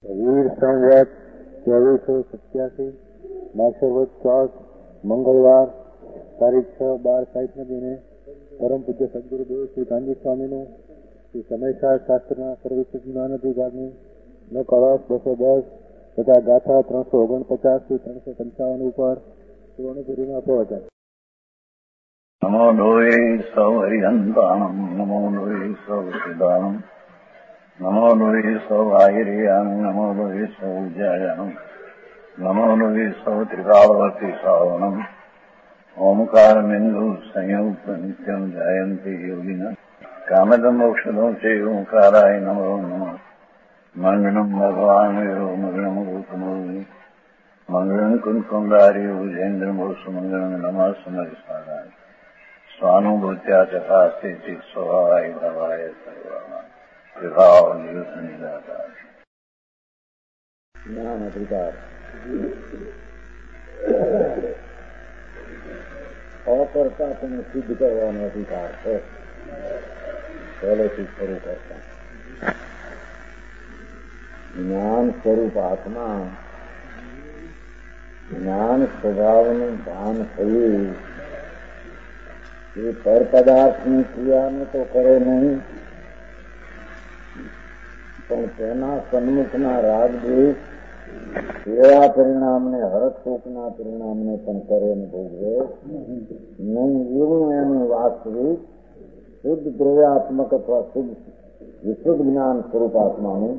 વીર સંવત 2487 માક્ષરવદ ચોથ મંગળવાર તારીખ 6/12 દિને પરમ પૂજ્ય સદગુરુદેવ શ્રી ગાંધી સ્વામીનું શ્રી સમયસાર શાસ્ત્રના સર્વોચ્ચ જ્ઞાન વિભાગની ન કળશ 210 તથા ગાથા 349 થી 355 ઉપર સુવર્ણપુરીમાં પ્રવચન. નમો લોહે સૌ હરિહંતાણમ નમો લોહે સૌ સિદ્ધાણમ નમો લોહે સૌ આયર્યામ નમો લોહે સૌ જયામ નમો લોહે સૌ ત્રિકાળવતી શ્રાવણમ ઓમકાર બિંદુ સંયુક્ત નિત્યમ જયંતી યોગિન કામદમ મોક્ષદો છે ઓંકારાય નમો નમઃ. મંગળમ ભગવાન મંગળમ ગૌતમોની મંગળમ કુંકુંડારી વિજેન્દ્રમોસુ મંગળમ નમઃ સમરિસ્મરાય સ્વાનુભૂત્યા ચકાસ્તે ચિત સ્વભાવાય ભવાય સર્વમાં વિભાવ નિયુત નિરાકાર. જ્ઞાન અધિકાર અકર્તા તેને સિદ્ધ કરવાનો અધિકાર છે. પહેલેથી શરૂ કરતા જ્ઞાન સ્વરૂપ આત્મા જ્ઞાન સ્વભાવનું ભાન થયું એ પર પદાર્થની ક્રિયાને તો કરે નહીં, પણ તેના સન્મુખના રાગદ્વેષ એવા પરિણામને હરખશોકના પરિણામને પણ કરે ને ભોગવે નહીં. એવું એનું વાસ્તવિક શુદ્ધ દ્રવ્યાત્મક અથવા વિશુદ્ધ જ્ઞાન સ્વરૂપ આત્માનું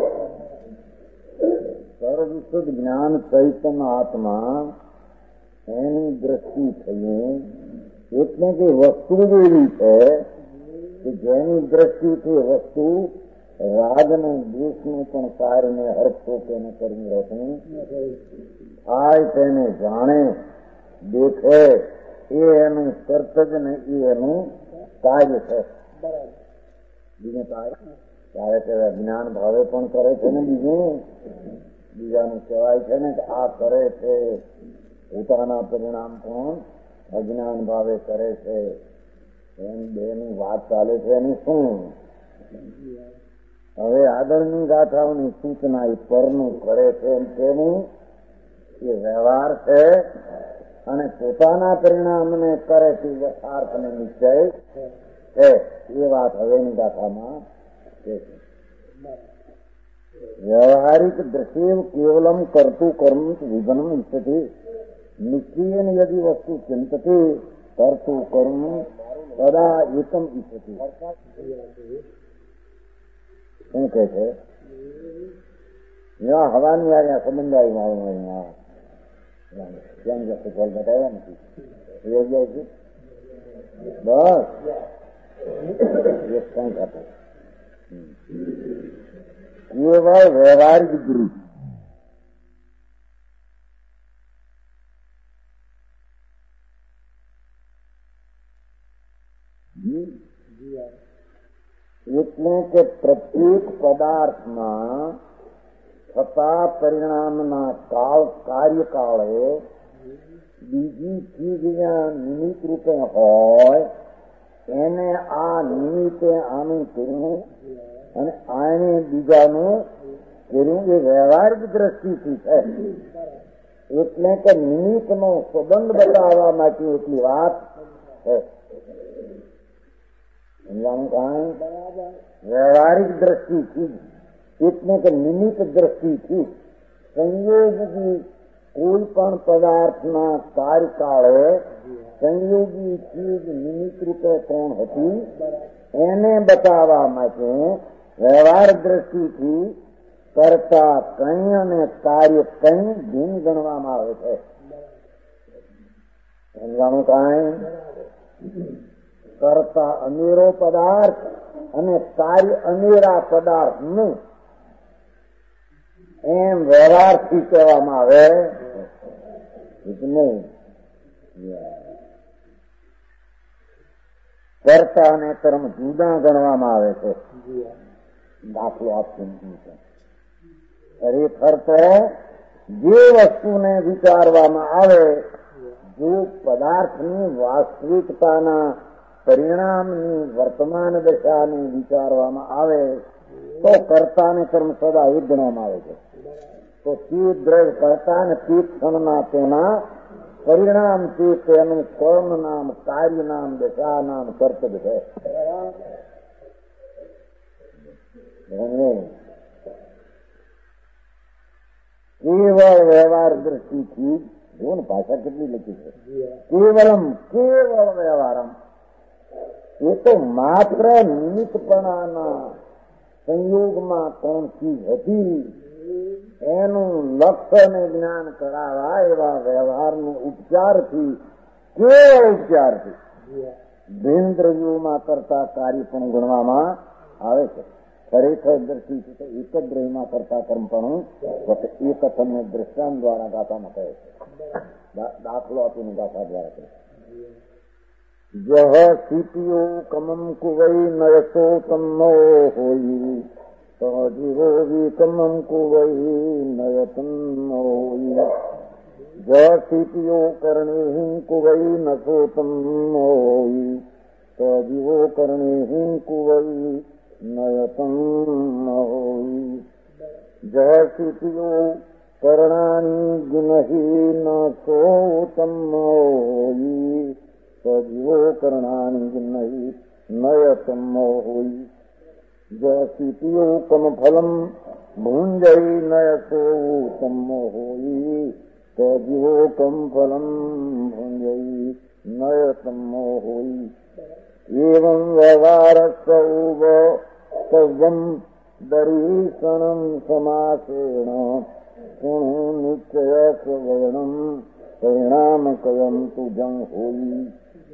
સર્વવિશુદ્ધ જ્ઞાન ચૈતન્ય આત્મા એની દ્રષ્ટિ થઈએ એટલે કે વસ્તુ એવી છે કે જેની દ્રષ્ટિથી વસ્તુ રાગ અને દ્વેષનું પણ કાર્યને હર્ષશોકેને કરી રહેતું થાય તેને જાણે દેખે એ એનું કર્તવ્ય ને એ એનું કાર્ય છે. બીજું કાર્ય કહેવાય જ્ઞાન ભાવે પણ કરે છે ને બીજાનું કહેવાય છે ને કે આ કરે છે. પોતાના પરિણામ પણ અજ્ઞાન ભાવે કરે છે. એમ બેની વાત ચાલે છે એનું શું? હવે આગળની ગાથાઓની સૂચના એ પરનું કરે છે એમ તેનું એ વ્યવહાર છે અને પોતાના પરિણામને કરે તે યથાર્થ અને નિશ્ચય છે. એ વાત હવેની ગાથામાં છે. વ્યવહારિક દ્રશ્ય કેવલમ કરતું કર્મ વિઘ્નમ ઇચ્છતિ નિશ્ચયેન યદિ વસ્તુ ચિંતતે કરતું કર્મ સદા એકમ ઇચ્છતિ. શું કહે છે? હવાની આ સંબંધ આવી મારું કેમ જશે ફળ બતાવ્યા નથી યોગ્ય છે. બસ એક કંઈક હતું કેવળ વ્યવહારિક દૃષ્ટિ એટલે કે પ્રત્યેક પદાર્થમાં થતા પરિણામના કાર્યકાળે બીજી ચીજ નિમિત્ત રૂપે હોય એને આ નિમિત્તે આનું કર્યું અને આને બીજાનું કર્યું એ વ્યવહારિક દ્રષ્ટિથી છે. એટલે કે નિમિત્તનો સંબંધ બતાવવા માટે એટલી વાત છે. વ્યવહારિક દ્રષ્ટિથી એટલે કે નિમિત્ત દ્રષ્ટિથી સંયોગી કોઈ પણ પદાર્થના કાર્યકાળે સંયોગી ચીજ નિમિત્ત રૂપે કોણ હતી એને બતાવવા માટે વ્યવહાર દ્રષ્ટિથી કરતા કંઈ અને કાર્ય કંઈ ભિન્ન ગણવામાં આવે છે. સમજાણું? કાંઈ કરતા અનેરો પદાર્થ અને કાર્ય અનેરા પદાર્થનું એમ વ્યવહારથી કહેવામાં આવે નહીં. કરતા અને કર્મ જુદા ગણવામાં આવે છે. દાખલો આપશું છે. ખરેખર તો જે વસ્તુને વિચારવામાં આવે જો પદાર્થની વાસ્તવિકતાના પરિણામની વર્તમાન દશાને વિચારવામાં આવે તો કર્તા ને કર્મ સદા એ ગણવામાં આવે છે. તો ચિત્ત દ્રવ્ય કર્તા ને ચિત્ત ક્ષણના તેના પરિણામ થી તેનું કર્મ નામ, કાર્ય નામ, દશા નામ, કર્તવ્ય છે. કેવળ વ્યવહાર દ્રષ્ટિથી જો ને ભાષા કેટલી લખી છે. કેવલમ કેવળ વ્યવહારમ એ તો માત્ર નિમિત્તપણાના સંયોગમાં કોણ ચીજ હતી એનું લક્ષ્ય અને જ્ઞાન કરાવા એવા વ્યવહારનો ઉપચારથી, કેવળ ઉપચારથી ભેન્દ્રજીઓમાં કરતા કાર્ય પણ ગણવામાં આવે છે. ખરેખર દ્રષ્ટિથી તો એક જ દ્રવ્યમાં કરતા કર્મ પણ એ કથનને દ્રષ્ટાંત દ્વારા ગાથામાં કહે છે. દાખલો આપીને ગાથા દ્વારા કહે છે. જહ સીપીઓ કમમ કુવઈ નયસો તન્નો હોઈ જીવો વિકમમ કુવઈ નયતન્નો હોઈ જ સીપીઓ કરણે કુવઈ નસો તન્નો હોઈ જીવો કરણે કુવઈ નયતન્નો હોઈ જ સીપીઓ કરણાની ગુનહી નસો તન્નો હોઈ સજીવો કરણાની નહીં નયતમો હોઈ જીપીઓ કમ ફલમ ભુંજઈ નયસો તમો હોઈ સજીવો કમ ફલમ ભુંજઈ નયતમો હોઈ એવં વ્યવહાર સૌવમ દરીષણમ સમાસેણ ગુણો નિશ્ચય સ્વર્ણમ પરિણામ કયમ તુજં હોઈ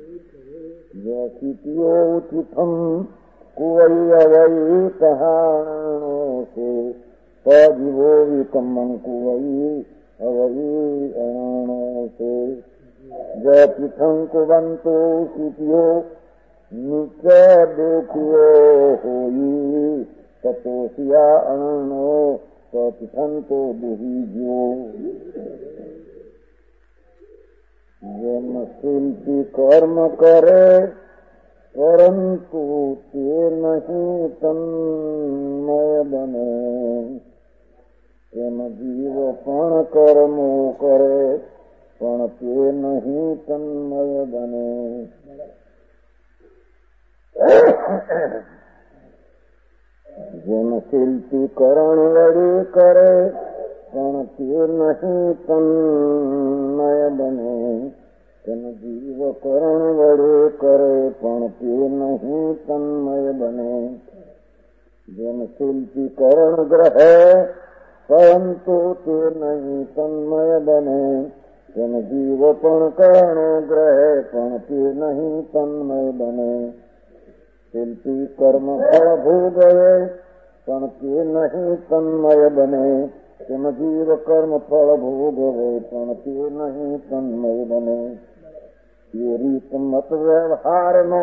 યથિતિયો ઉચિતમ કુવઈ અવઈ કહાણો સે સજીવો વિકમં કુવઈ અવઈ અણો સે યથિથં કુવંતો સિપિયો નિત્ય દુખ્યો હોઈ તતોસિયા અણો તથંતો દુહિજો જેમ શિલ્પી કર્મ કરે પરંતુ તે નહીં તન્મય બને તેમ જીવ પણ કર્મો કરે પણ તે નહીં તન્મય બને. જેમ શિલ્પી કરણ વડે કરે પણ તે નહીં તન્મય બને તેમ જીવ કરણ વડે કરે પણ તે નહીં તન્મય બને. જેમ શિલ્પી કરણ ગ્રહે પરંતુ તે નહીં તન્મય બને તેમ જીવ પણ કરણો ગ્રહે પણ તે નહીં તન્મય બને. શિલ્પી કર્મ ફળ ભોગવે પણ તે નહીં તન્મય બને તેમ જીવ કર્મ ફળ ભોગવે પણ તે નહીં તન્મય બને. એ રીત મત વ્યવહારનો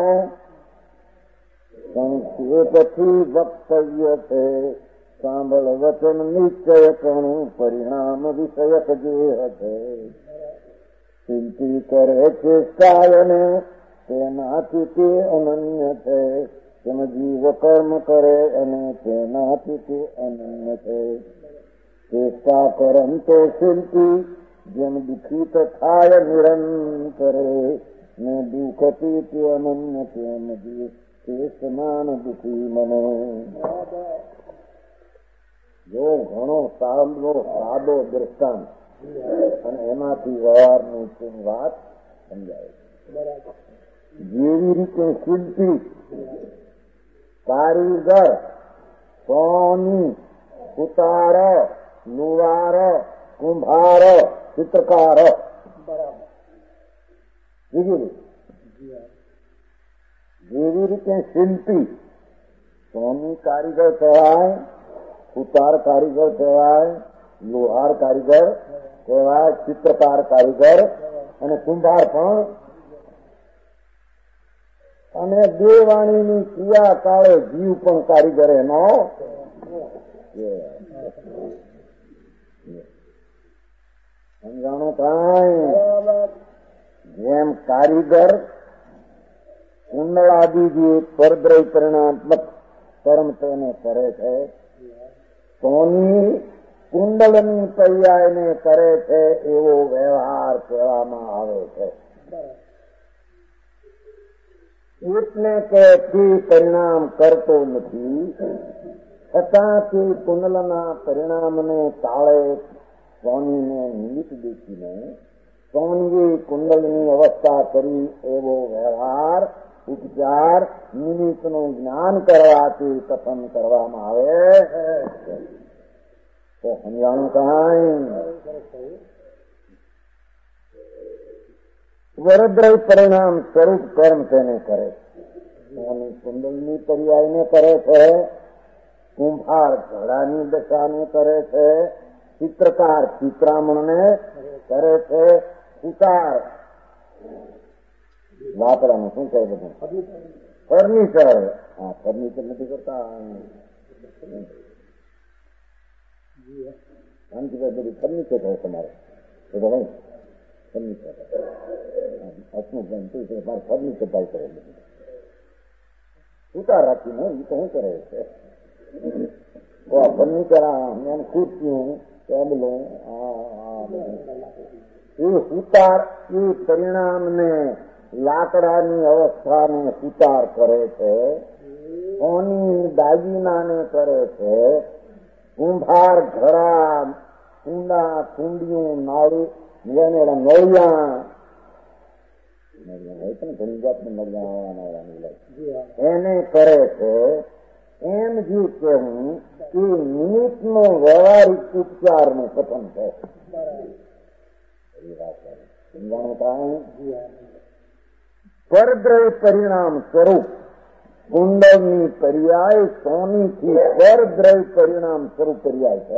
સંક્ષેપથી વક્તવ્ય છે. સાંભળ વચન નિશ્ચયપણું પરિણામ વિષયક જે હશે. શિલ્પી કરે છે કાયને તેનાથી તે અનન્ય છે તેમ જીવ કર્મ કરે અને તેનાથી તે અનન્ય છે. ચેષ્ટા કરંતો શિલ્પી જેમ દુઃખિત થાય નિરંતરે ને દુઃખથી તે અનન્ય તેમ જીવ તે સમાન દુઃખી મને. જો ઘણો સાદો દ્રષ્ટાંત અને એમાંથી વ્યવહારની વાત સમજાય. જેવી રીતે શિલ્પી, કારીગર, સોની, સુતાર, લુવાર, કુંભાર, ચિત્રકાર, જેવી રીતે શિલ્પી સોની કારીગર કહેવાય, સુતાર કારીગર કહેવાય, લોહાર કારીગર કહેવાય, ચિત્રકાર કારીગર અને કુંભાર પણ. અને દેવાણીની ક્રિયા કાળે જીવ પણ કારીગર એનો સમજાણું થાય. જેમ કારીગર કુંડળાદી જે પરદ્રવ્ય પરિણાત્મક કર્મ તેને કરે છે, સોની કુંડલની પર્યાયને કરે છે એવો વ્યવહાર કહેવામાં આવે છે. એટલે કે તે પરિણામ કરતો નથી, છતાં તે કુંડલના પરિણામને કાળે સ્વામીને નિમિત્ત દેખીને સ્વામીએ કુંડલની અવસ્થા કરી એવો વ્યવહાર ઉપચાર નિમિત્તનું જ્ઞાન કરવાથી કથન કરવામાં આવે તો સમજાણું કાંઈ વરદ્રય પરિણામ સ્વરૂપ કર્મ તેને કરે, કુંડલની પર્યાયને કરે છે, કુંભાર ઘડાની દશાને કરે છે, ચિત્રકાર ચિત્રામણને કરે છે, સુતાર લાકડાનું શું કહે બધું ફર્નિચર, હા ફર્નિચર નથી કરતા, બધું ફર્નિચર કહે તમારે તો ભાઈ ફર્નિચર મારે ફર્નિચર ભાઈ કરે સુતાર રાખીને એ તો શું કરે છે ફર્નિચર ખુરશીઓ ટેબલો એ સુતાર એ પરિણામને લાકડાની અવસ્થાને સુતાર કરે છે, સોની દાગીનાને કરે છે, કુંભાર ઘડા કુંડા કુંડિયું નાળું નળિયા હોય છે ને ઘણી જાતને નળિયા એને કરે છે. એમ જે કહેવું એ નિમિત્તનો વ્યવહારિક ઉપચારનું કથન છે. પરદ્રય પરિણામ સ્વરૂપ કુંડળની પર્યાય સોનીથી પરદ્રય પરિણામ સ્વરૂપ પર્યાય છે.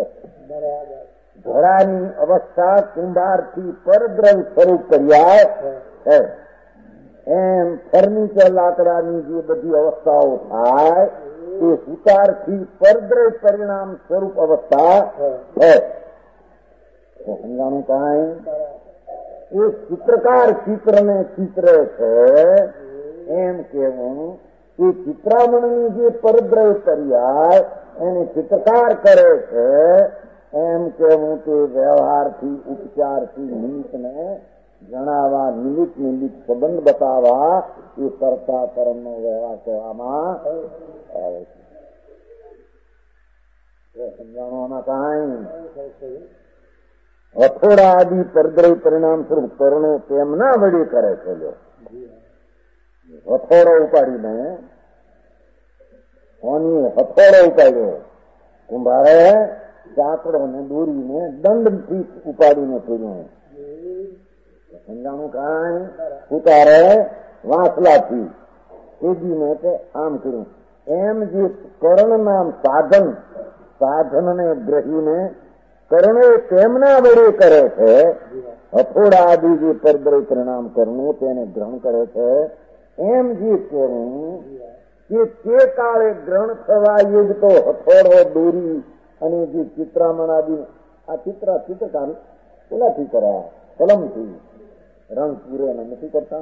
ઘડાની અવસ્થા કુંભારથી પરદ્રય સ્વરૂપ પર્યાય છે. એમ ફર્નિચર લાકડાની જે બધી અવસ્થાઓ થાય એ સુતારથી પરદ્રય પરિણામ સ્વરૂપ અવસ્થા છે. સમજાણું કાંઈ એ ચિત્રકાર ચિત્રને ચિત્રે છે એમ કેવું એ ચિત્રામણની જે પરદ્રય પર્યાય એને ચિત્રકાર કરે છે એમ કેવું તે વ્યવહારથી ઉપચારથી નિમિત્તને જણાવવા નિમિત્ત સંબંધ બતાવવા એ કરતા કર્મનો વ્યવહાર કહેવામાં આવે છે. સમજાવવામાં કાંઈ હથોડા આદિ પરદ્રય પરિણામ સ્વરૂપ કરણો તેમના વડે કરે છે. જો હથોડો ઉપાડીને હથોડો ઉપાડ્યો કુંભારે ચાકડો ને દોરીને દંડથી ઉપાડીને ફેર્યું. સમજાણું કાંઈ ઉતારે વાંસલાથી તેજીને કે આમ કર્યું. એમ જે કર્ણ નામ સાધનને ગ્રહીને કર્ણો તેમના વડે કરે છે. હથોડા આદિ જે પરદ્રય પરિણામ કરવું તેને ગ્રહણ કરે છે. એમ જે કહેવું કે તે કાળે ગ્રહણ થવા યુગતો હથોડો દોરી અને જે ચિત્રામણ આદિ આ ચિત્રકામ પેલાથી કર્યા કલમથી રંગ પૂરે નથી કરતા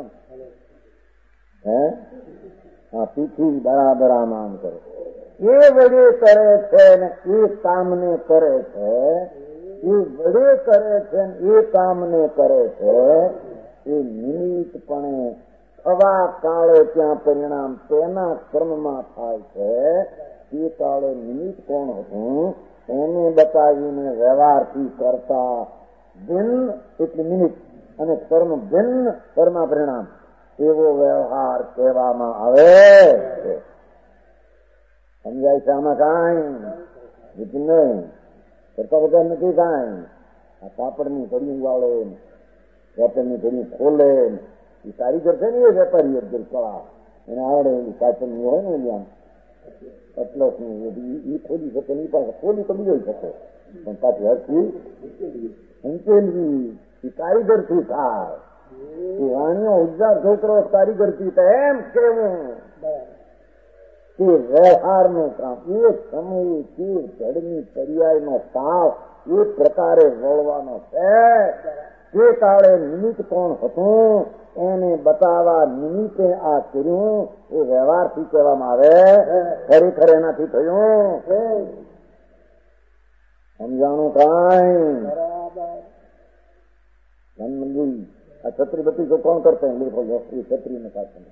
પીઠી બરાબર આમ કરે એ વડે કરે છે ને એ કામને કરે છે. એ વડે કરે છે ને એ કામને કરે છે. એ નિમિત્તપણે થવા કાળે ત્યાં પરિણામ તેના કર્મમાં થાય છે. તે કાળે નિમિત્ત કોણ હતું એને બતાવીને વ્યવહારથી કરતા ભિન્ન એટલે નિમિત્ત અને કર્મ ભિન્ન કર્મ પરિણામ એવો વ્યવહાર કહેવામાં આવે છે. સમજાય છે આમાં કાંઈ નહીં કરતા બધા નથી કાંઈ. આ કાપડની ઘડી વાળે વેપારની ઘડી ખોલે એ કારીગર છે ને એ વેપારી કળા એને આવડે એવી કાચની હોય ને એની આમ એટલસ એ ખોલી શકે એની પાસે ખોલી તો બીજો શકે પણ પાછી હરકી અંકેલવી એ કારીગર થી થાય. એ વાણીઓ ઉજ્જાર છોકરો કારીગર થી થાય એમ કેવું તે વ્યવહારનું કામ એ સમયે તે જડની પર્યાયનો તાવ એ પ્રકારે વળવાનો છે. તે કાળે નિમિત્ત કોણ હતું એને બતાવવા નિમિત્તે આ કર્યું એ વ્યવહારથી કહેવામાં આવે, ખરેખર એનાથી થયું સમજાણું કાંઈ મંદિર આ છત્રી બત્રી તો કોણ કરતા એ છત્રી ને પાછળ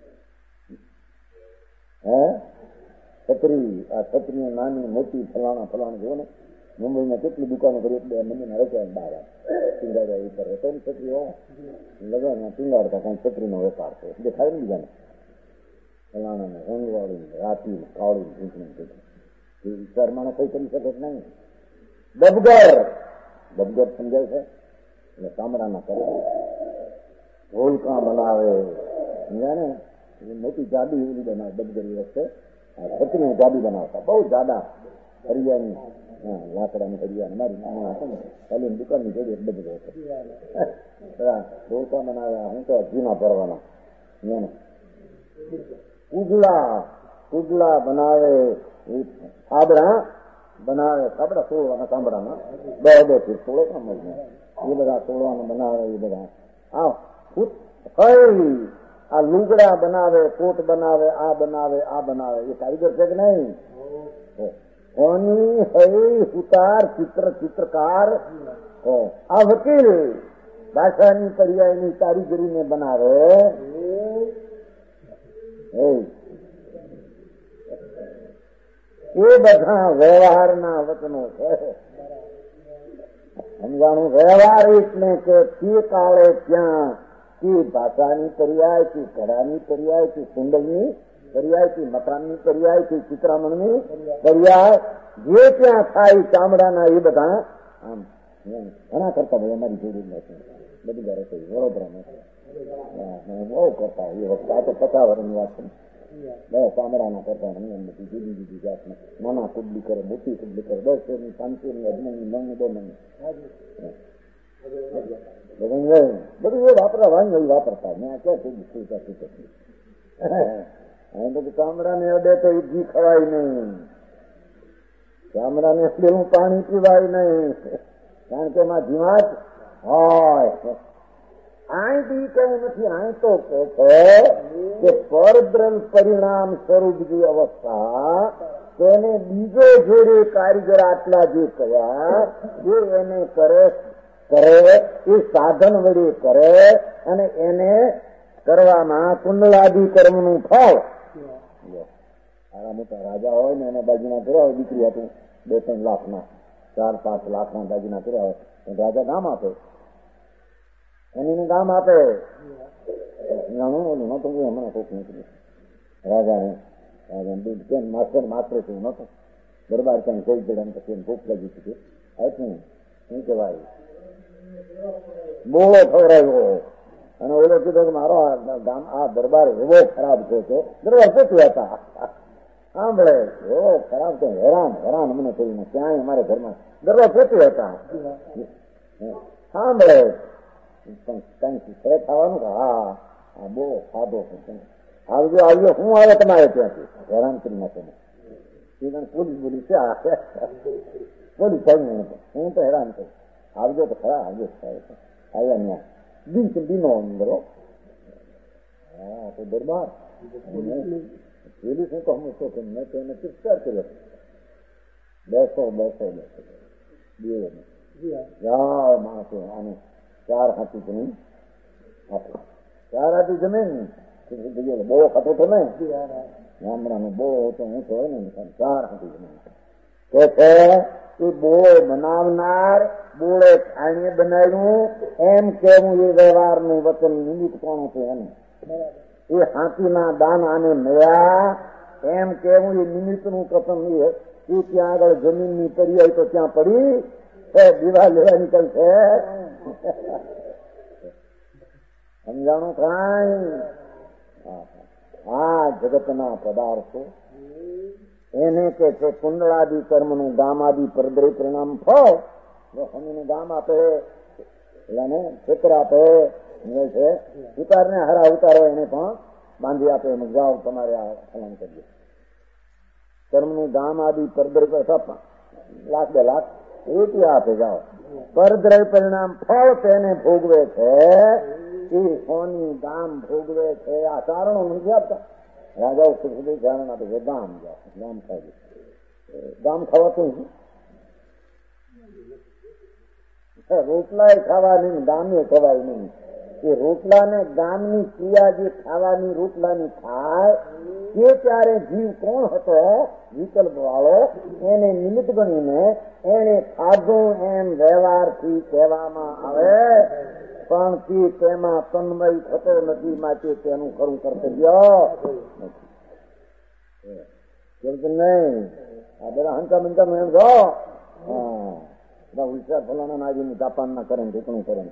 છત્રી આ છત્રી નાની મોટી ફલાણા ફલાણા જુઓ ને મુંબઈમાં કેટલી દુકાનો કરી એટલે મંદિરના રચ્યા બહાર પિંગાડ્યા ઉપર હતો ને છત્રીઓ લગાડ્યા પિંગાડતા કઈ છત્રીનો વેપાર છે દેખાય ને બીજાને ફલાણા રંગવાળી રાતી કાળી ઝૂંટણી એ વિચાર માણસ કઈ કરી શકે નહીં. ડબગર સમજાય છે એટલે ચામડાના કરે ઢોલકા બનાવે સમજાય ને મોટી જાડી એવી બનાવે ડબગરી વખતે છત્રીની જાડી બનાવતા બહુ જાડા હરિયાની લાકડાની હરિયા મારી નાના હતા ને ખાલી દુકાનની જોડી બધું ઢોલકા બનાવ્યા હું તો જૂના ભરવાના કુગલા બનાવે થાબડા બનાવે થાબડા તોડવાના તાંબડાના બે થી તોડો કામ એ બધા તોડવાનું બનાવે એ બધા આ લુગડા બનાવે કોટ બનાવે આ બનાવે એ કારીગર છે કે નહીં? હોની હૈ સુતાર ચિત્રકાર આ વકીલ ભાષાની પર્યાયની કારીગરીને બનાવે એ બધા વ્યવહારના વચનો છે. સમજાણું? વ્યવહાર એટલે કે તે કાળે ત્યાં કે ભાષાની પર્યાય કે કળાની પર્યાય કે કુંડલની પર્યાય કે મકાનની પર્યાય કે ચિત્રામણની પર્યાય જે ત્યાં થાય ચામડાના એ બધા આમ ઘણા કરતા ભાઈ અમારી જોડી નથી બધી ઘરે કહ્યું વડોદરામાં બહુ કરતા એ વખતે આ તો 50 વર્ષની વાત છે. બે ચામડાના કરતા નથી જુદી જાતને નાના કુડલી કરે મોટી કુડલી કરે 10 ની 500 ની 18 ની 9 બધું એ વાપરા વાંગ વાપરતા મેં ક્યાં બધું ચામડાને અડે તો ઘી ખવાય નહીં, ચામડાને પેલું પાણી પીવાય નહીં, કારણ કે એમાં જીવાત હોય. આય બી કઈ નથી, આય તો કે છે કે પરબ્રહ્મ પરિણામ સ્વરૂપ જે અવસ્થા તેને બીજો જોડે કારીગર આટલા જે કયા એ એને કરે એ સાધન વડે કરે અને એને કરવામાં કુંડલાદી કર્મનું ફળ. સારા મોટા રાજા હોય ને એના દાગીના કર્યા હોય, દીકરી હતું 2-3 લાખના 4-5 લાખના દાગીના કર્યા હોય, રાજા ગામ આપે એની ગામ આપે હમણાં કોક નથી રાજાને કેમ માત્ર છું નતું દરબાર ક્યાં જઈ જડે પછી ભૂખ લાગી ચૂકી આટલું શું કહેવાય બોળો ખવડાવ્યો અને ઓલો કીધો કે મારો ગામ આ દરબાર એવો ખરાબ છે દરબાર પોતું હતા સાંભળે એવો ખરાબ છે હેરાન મને થયું ક્યાંય અમારે ઘરમાં દરબાર પોતું હતા સાંભળે પણ કઈ ખાવાનું કે હા બહુ ખાધો આવજો હું આવે તમારે ત્યાંથી હેરાન કરી નાખે પોલીસ બોલી છે પોલીસ સાહેબ હું તો હેરાન કરું આવજો તો ખરા આવજો આવ્યા ત્યાં બીનો અંદરો હા તો દરબાર પેલું શું કહું તો કે મેં તો એને તિરસ્કાર કર્યો બેસો જાઓ માણસો આને 4 હાથી જમીન આપો 4 હાથી જમીન બહુ ખાતો હતો ને ગામડાનો બહુ હતો હું તો હોય ને 4 હાથી જમીન કે છે એ બોળો બનાવનાર બોળે ખાઈને બનાવ્યું એમ કેવું એ વ્યવહારનું વચન નિમિત્ત કોણ હતું એમ એ હાથીના દાન આને મળ્યા એમ કેવું એ નિમિત્તનું કથન એ ત્યાં આગળ જમીનની પર્યાય તો ત્યાં પડી દીવા લેવા નીકળશે સમજાણું કાંઈ? આ જગતના પદાર્થો એને કે છે કુંડળાદિ કર્મનું ગામાદિ પરદ્રય પરિણામ ફળ. સ્વામીને ગામ આપે એટલે ક્ષેત્ર આપે છે ઉતારને હરા ઉતારો એને પણ બાંધી આપે એમ જાઓ તમારે આ ફલન કરીએ કર્મનું ગામ આદિ પરદ્રય $1 લાખ 2 લાખ એથી આપે જાઓ પરદ્રવ્ય પરિણામ ફળ તેને ભોગવે છે, એ સોની ગામ ભોગવે છે. આ કારણો નથી આપતા. રાજાઓ સુખદેવ કારણ આપે છે ગામ ગામ ખાય, ગામ ખાવાતું રોટલા ખાવા નહીં, ગામે ખવાય નહીં. એ રોટલા ને ગામની ક્રિયા જે ખાવાની રોટલાની થાય એ ત્યારે જીવ કોણ હતો? વિકલ્પ વાળો. એને નિમિત્ત ગણીને એને ખાધું એમ વ્યવહારથી કહેવામાં આવે, પણ તે તેમાં તન્મય થતો નથી. માટે તેનું ખરું કર્તવ્ય નહીં. આ બધા હંકા મંકા એમ છો ઉલસા ફલાણા નાજીની જાપાનના કરે ઢીકણું કરે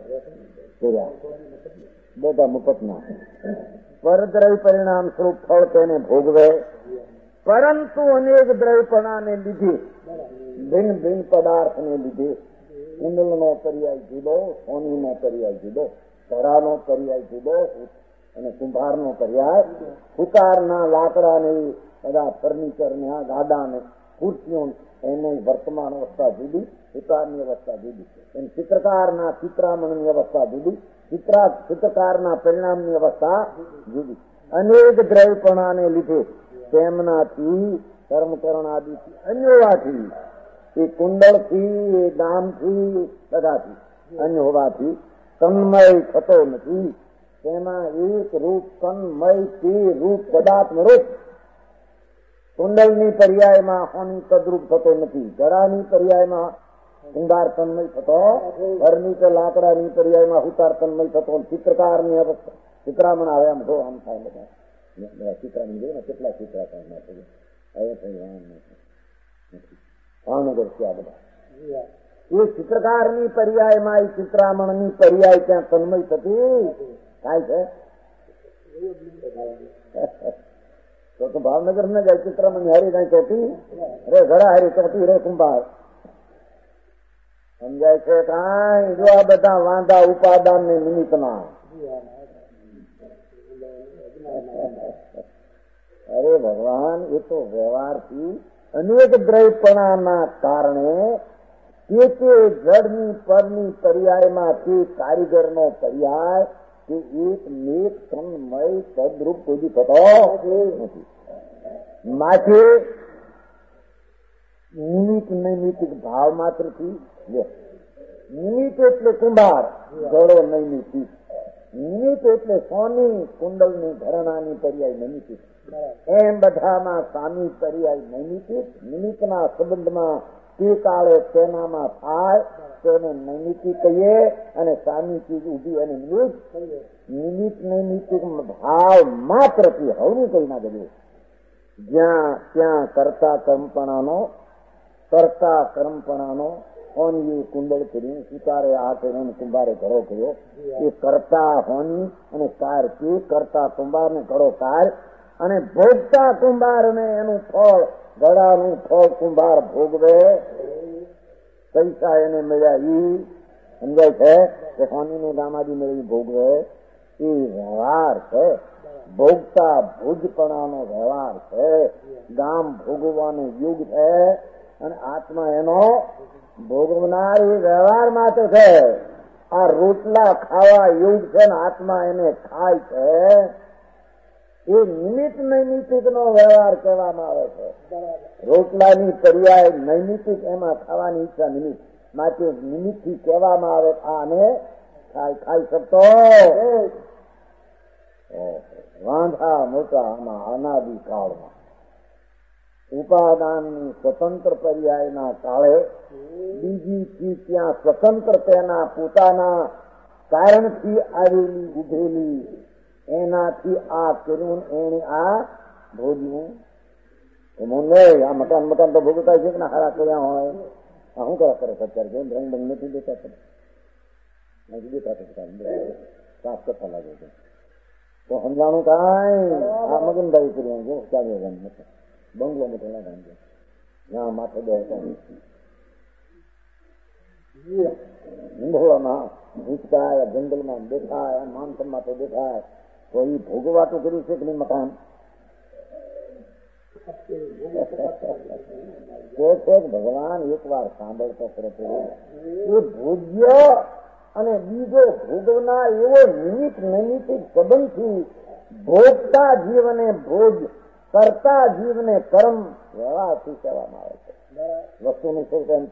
બધા મુફતના. પરદ્રવ્ય પરિણામ સ્વરૂપ ફળ તેને ભોગવે, પરંતુ અનેક દ્રવ્યપણાને લીધે, ભિન્ન ભિન્ન પદાર્થને લીધે, કુંડલનો પર્યાય જુદો, સોનીનો પર્યાય જુદો, ધરાનો પર્યાય જુદો અને કુંભારનો પર્યાય, સુતારના લાકડાને બધા ફર્નિચરના ગાડાને ખુરશીઓ એની વર્તમાન અવસ્થા જુદી, સુતારની અવસ્થા જુદી, એમ ચિત્રકારના ચિત્રામણની અવસ્થા જુદી, ચિત્રકારના પરિણામની અવસ્થા જુદી. અનેક દ્રવ્યપણાને લીધે તેમનાથી કર્મકરણ આદિથી અન્યોવાથી, એ કુંડળથી, એ ગામથી, બધાથી અન્ય હોવાથી તન્મય થતો નથી. તેમાં એક રૂપ તન્મય તે રૂપ પદાર્થ રૂપ કુંડલની પર્યાયમાં હોની તદરૂપ થતો નથી. જરાની પર્યાયમાં કુંભાર તન્મય થતો, ઘરની કે લાકડાની પર્યાયમાં હુતાર તન્મય થતો, ચિત્રકારની અવસ્થા ચિત્રામણ આવે આમ જો આમ થાય બધા ચિત્રામણ જોઈએ ને કેટલા ચિત્રાકાર ભાવનગર છે આ બધા. એ ચિત્રકારની પર્યાયમાં એ ચિત્રામણની પર્યાય ત્યાં તન્મય થતી થાય છે. તો ભાવનગર ને જાય ચિત્રામણ હારી કઈ ચોટી રે ઘડા હારી ચોટી રે કુંભાર સમજાય છે કઈ. જો આ બધા વાંધા ઉપાદાન ને નિમિત્તના. અરે ભગવાન, એ તો વ્યવહારથી અનેક દ્રવ્યપણાના કારણે તે જળની પરની પર્યાયમાં તે કારીગરનો પર્યાય તે એક મેઘ તન્મય તદરૂપ કોઈ થતો નથી. માટે નિમિત્ત નૈમિતિક ભાવ માત્રથી, નિમિત્ત એટલે કુંભાર, ગળો નૈમિતિક, નિમિત્ત એટલે સોની, કુંડલની ઘરણાની પર્યાય નૈમિતિક, એમ બધામાં સામી પર્યાય નૈમિતિક. નિમિત્તના સંબંધમાં તે કાળે તેનામાં થાય તેને નૈમિતિક કહીએ, અને સામી ચીજ ઉભી અને નિમિત્ત. નિમિત્ત નૈમિતિક ભાવ માત્રથી હવનું કઈ ના કર્યું. જ્યાં ત્યાં કરતા કર્મપણાનો હોની કુંડળ કરીને સુતારે આ કર્યો, કુંભારે ઘડો કર્યો. એ કરતા હોની અને કાર તે કરતા કુંભાર ને ઘડો કાર, અને ભોગતા કુંભાર ને એનું ફળ ઘડાનું ફળ કુંભાર ભોગવે. પૈસા એને મળ્યા ઈ સમજાય છે કે હોની ને દામાદી મેળવી ભોગવે. એ વ્યવહાર છે, ભોગતા ભોજપણાનો વ્યવહાર છે. ગામ ભોગવવાનો યુગ છે અને આત્મા એનો ભોગવનાર એ વ્યવહાર માટે છે. આ રોટલા ખાવા યુગ છે ને આત્મા એને ખાય છે. એ નિમિત્ત નૈમિતિક નો વ્યવહાર કહેવામાં આવે છે. રોટલાની પર્યાય નૈમિતિક, એમાં ખાવાની ઈચ્છા નિમિત્ત, માટે નિમિત્ત થી કહેવામાં આવે આને ખાઈ શકતો. વાંધા મોટા આમાં અનાદિ કાળમાં ઉપાદાનની સ્વતંત્ર પર્યાયના કાળે બીજીથી ત્યાં સ્વતંત્ર તેના પોતાના કારણથી આવેલી ઉભેલી એનાથી આ કર્યું એને આ ભોજવું. નહીં આ મકાન તો ભોગવતા છે કે ના હારા કર્યા હોય. શું કરવા કરે અત્યારે જેમ રંગ બંગ નથી દેતા સાફ કરતા લાગે છે તો સમજાણું કઈ આ મગનભાઈ કર્યું જો ચાલે બંગલો મોટો લાગે ત્યાં માથે બેઠા ભૂતકાય જંગલમાં દેખાય, માનસમાં તો દેખાય, તો એ ભોગવાતું કર્યું છે કે નહીં મકાન? ભગવાન એક વાર સાંભળતો કરતો એ ભોગ્ય અને બીજો ભોગવનાર એવો નિમિત્ત નૈમિતિક સંબંધથી ભોગતા જીવને ભોગ કરતા જીવને કર્મ વ્યવહારથી કહેવામાં આવે છે. વસ્તુનું શું તેમ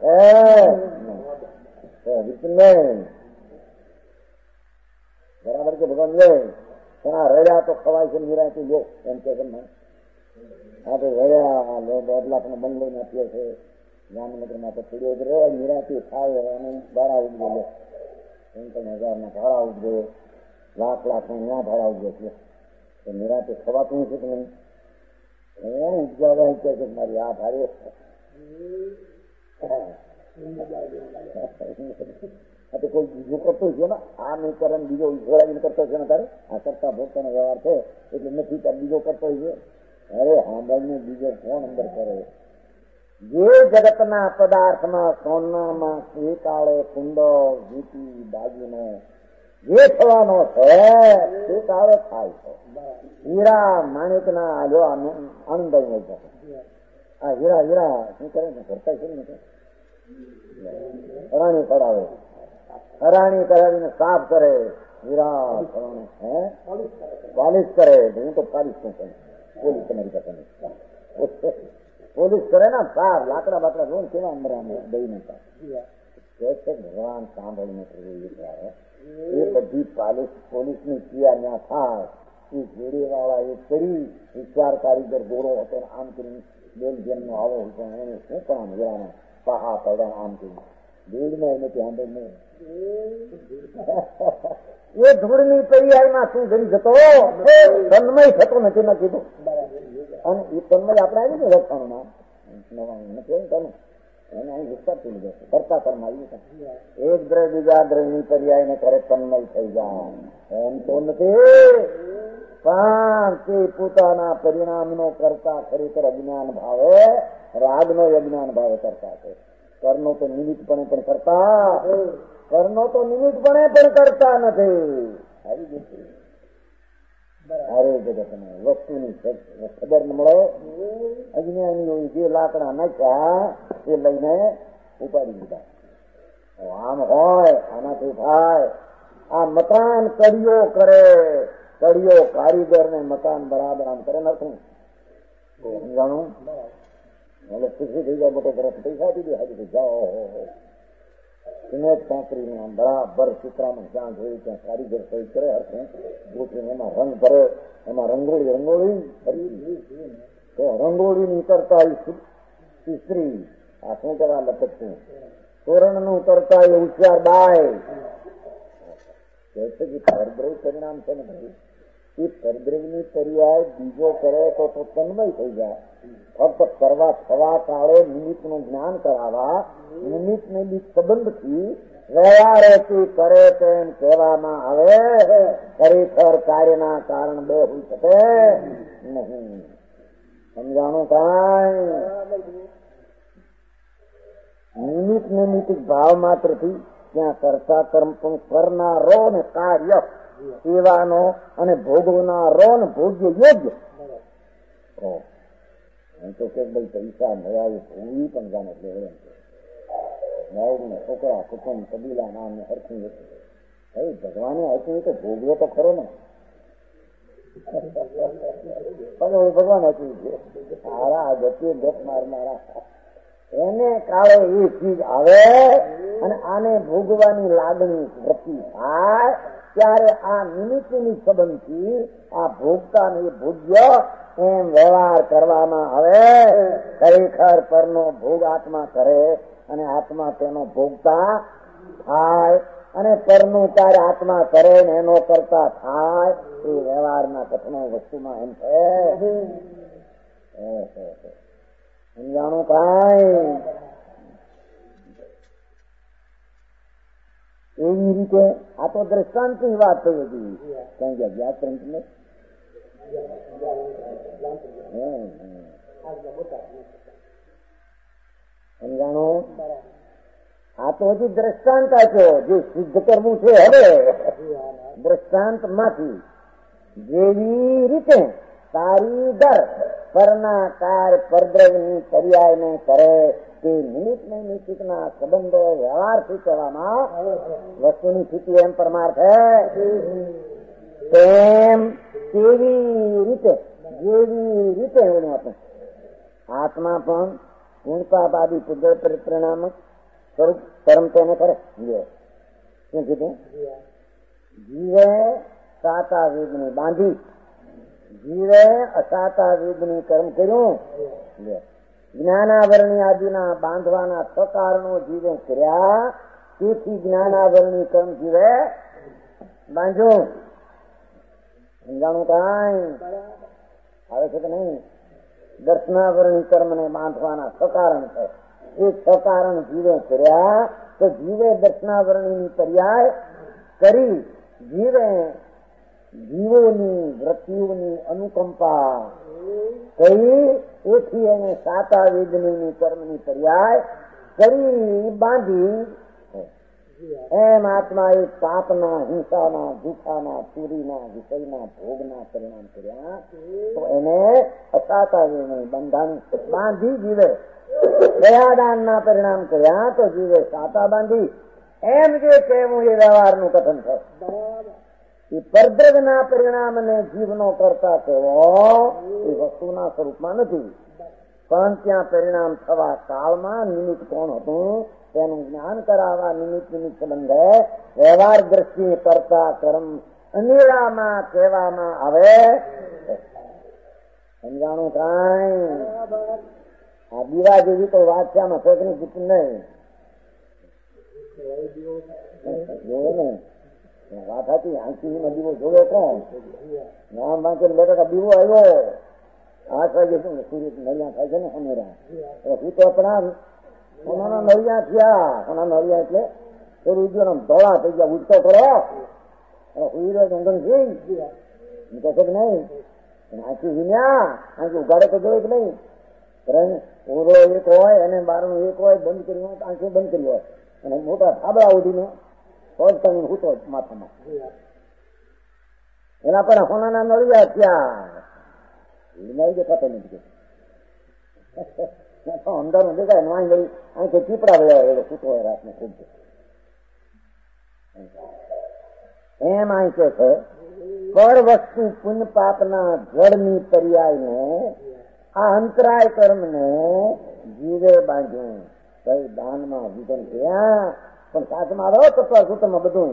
બરાબર કે ભગવાન લે ઘણા રડ્યા તો ખવાય છે નિરાંતી લો એમ કે હા તો રડ્યા 1.5 લાખનો બંગલો નાખ્યો છે જામનગરમાં તો પીડ્યો જ રહે નિરાંતી ખાય અને ભાડા ઉગજો લે 50,000 ભાડા ઉગજો લાખ ત્યાં ભાડા ઉગજો છે તો નિરાંતી ખવાતું છે કે નહીં એને ઉપજાવા કે છે મારી આ ભારે કોઈ બીજું કરતું છે ને આ નહીં કરે બીજો ઘોડાવીને કરતો છે ને તારે આ કરતા ભોગતાનો વ્યવહાર છે એટલે નથી તાર બીજો કરતો છે. અરે સાંભળને બીજો કોણ અંદર કરે? જે જગતના પદાર્થમાં સોનામાં કાળે કુંડો વીટી દાગીનો જે થવાનો છે તે કાળે થાય છે. હીરા માણિકના જો આનંદ આ હીરા શું કરે છે ભરતા છે ને હરાણી પડાવે હરાણી કરાવીને સાફ કરે હીરા પોલીસ કરે. હું તો પાડીશ શું કરું પોલીસ તમારી પાસે પોલીસ કરે ને સાફ લાકડા બાકડા જોઈને કેવા અંદર દઈ નતા ભગવાન સાંભળીને એ બધી પોલીસની ક્રિયા ના થાય એ જોડે વાળા એ કરી વિચાર કારીગર ગોરો હતો આમ કરીને બેલજિયમ નો આવો હતો એને શું પણ આમ હીરાનો પહા પડ્યા આમ કરીને ધૂળમાં એને ત્યાં સાંભળને એ ધૂળની પર્યાયમાં શું જઈ જતો તન્મય થતો નથી મેં કીધું. અને એ તન્મય આપણે આવી ને લખાણમાં એને અહીં વિસ્તારથી લીધો કરતા કર્મ આવી એક દ્રવ્ય બીજા દ્રવ્યની પર્યાય ને કરે તન્મય થઈ જાય એમ તો નથી પણ તે પોતાના પરિણામનો કરતા ખરેખર અજ્ઞાન ભાવે રાગનો અજ્ઞાન ભાવે કરતા છે. કરનો તો નિમિત્તપણે પણ કરતા નથી. અરે જગતને વસ્તુની ખબર ન મળે અજ્ઞાનીઓ જે લાકડા નાખ્યા એ લઈને ઉપાડી દીધા. આમ હોય આનાથી થાય. આ મકાન કડીઓ કરે કડીઓ કારીગર ને મકાન બરાબર આમ કરે નથી સમજાણું એટલે ખુશી થઈ જાય મોટો તરફ પૈસા આપી દે હાજી જાઓ સિમેન્ટ કોન્ક્રીટ આમ બરાબર ચિત્રામાં જ્યાં જોયું ત્યાં કારીગર સહી કરે હરખું ગોઠવીને એમાં રંગ ભરે એમાં રંગોળી તો રંગોળી ની કરતા સ્ત્રી આ શું કરવા લપટતું તોરણ નું કરતા એ હોશિયાર બાય પરદ્રવ પરિણામ છે ને ભાઈ એ પરદ્રવની પર્યાય બીજો કરે તો તન્મય થઈ જાય. ફક્ત કરવા થવા કાળે નિમિત્ત નું જ્ઞાન કરાવવા નિમિત્ત નિમિત્ત સંબંધથી વ્યવહારેથી કરે તેમ કહેવામાં આવે ખરેખર કાર્યના કારણ બે હોઈ શકે નહીં. સમજાણું કાંઈ નિમિત્ત નિમિત્તિક ભાવ માત્ર થી ત્યાં કરતા કર્મ પણ કરનારો ને કાર્ય સેવાનો અને ભોગવનારો ને ભોગ્ય યોગ્ય. તો કે ભાઈ પૈસા મળ્યા ભૂવી પણ જાણે ને છોકરા કુટુંબ કબીલા નામ ને હરખું હતું ભગવાને આપ્યું તો ભોગવો તો ખરો ને ભગવાન આપ્યું છે સારા ગતિ ગત મારનારા એને કાળે એ ચીજ આવે અને આને ભોગવાની લાગણી વૃત્તિ થાય ત્યારે આ નિમિત્તની સંબંધથી આ ભોગતા ને ભોગ્ય એમ વ્યવહાર કરવામાં આવે. ખરેખર પરનો ભોગ આત્મા કરે અને આત્મા તેનો ભોગતા થાય અને પરનું કાર્ય આત્મા કરે ને એનો કરતા થાય એ વ્યવહારના કથનો વસ્તુમાં એમ છે. સમજાણું કાંઈ એવી રીતે આ તો દ્રષ્ટાંત ની વાત થઈ હતી ક્યાં ગયા વ્યાકરણ ને સમજાણું. આ તો હજી દ્રષ્ટાંત આપ્યો જે સિદ્ધ કરવું છે. હવે દ્રષ્ટાંત માંથી જેવી રીતે કારીગર પરના કાર પરદ્રવની પર્યાયને કરે તે નિમિત્ત નૈમિત્તિકના સંબંધો વ્યવહારથી કહેવામાં વસ્તુની સ્થિતિ એમ પરમાર્થ તેમ જેવી રીતે આત્મા પણ ગુણપાપ આદિ પુદ્ગલ પરિણામક સ્વરૂપ કર્મ તેને કરે. શું કીધું? જીવે સાતા વેદની બાંધી, જીવે અસાતા વેદની કર્મ કર્યું. જ્ઞાનાવરણી આદિના બાંધવાના સ્વકારણો જીવે કર્યા, તેથી જ્ઞાનાવરણી કર્મ જીવે બાંધ્યું. સમજાણું કાંઈ આવે છે કે નહીં? દર્શનાવરણી કર્મ ને બાંધવાના સ્વકારણ છે. એ સ્વકારણ જીવે કર્યા તો જીવે દર્શનાવરણીની પર્યાય કરી જીવોની વૃત્તિઓની અનુકંપા કરી, એથી એને સાતા વેદની કર્મની પર્યાય કરી બાંધી. એમ આત્મા એ પાપના, હિંસાના, દુખાના, ચોરીના, વિષયના, ભોગના પરિણામ કર્યા તો એને અસાતા વેદની બંધાણી બાંધી જીવે. દયાદાનના પરિણામ કર્યા તો જીવે સાતા બાંધી. એમ જે કહેવું એ વ્યવહારનું કથન છે. એ પરદ્રવના પરિણામને જીવનો કરતા કહેવો એ વસ્તુના સ્વરૂપમાં નથી, પણ ત્યાં પરિણામ થવા કાળમાં નિમિત્ત કોણ હતું તેનું જ્ઞાન કરાવવા નિમિત્ત સંબંધે વ્યવહાર દ્રષ્ટિએ કરતા કર્મ અનિળામાં કહેવામાં આવે. સમજાણું કાંઈ? આ દીવા જેવી તો વાત છે, આમાં ફેંકની કીધું નહીં. વાત હતી આંખી દીવો જોવે કોણ? નામ વાંચે બેઠા દીવો આવ્યો 8 વાગે શું સૂર્ય નળિયા થાય છે ને અમેરા હું તો આપણા સોનાના નળિયા થયા. સોના નળિયા એટલે સૂર્ય ધોળા થઈ ગયા, ઉડતો કરો ઉઈરો ઊંઘણ થઈ કહે છે કે નહીં? આંખી વિન્યા આંખી ઉગાડે તો જોયું કે નહીં? ઓરો એક હોય અને બારણું એક હોય, બંધ કર્યું હોય આંખી બંધ કરી હોય, અને મોટા થાબડા ઉઠીને પગ હું તો માથામાં એના પર સોનાના નળિયા થયા દેખાતો નથી. અંદરનું દેખાય વાંઈ ગઈ આંખે ચીપડા વળ્યા સૂતો હોય રાતને ખૂબ. એમ આંખે છે પર વસ્તુ પુણ્ય પાપના જળની પર્યાયને આ અંતરાય કર્મને જીવે બાંધ્યું. કઈ દાનમાં વિધન થયા પણ સાચમાં રહો તત્વાર સૂત્રમાં બધું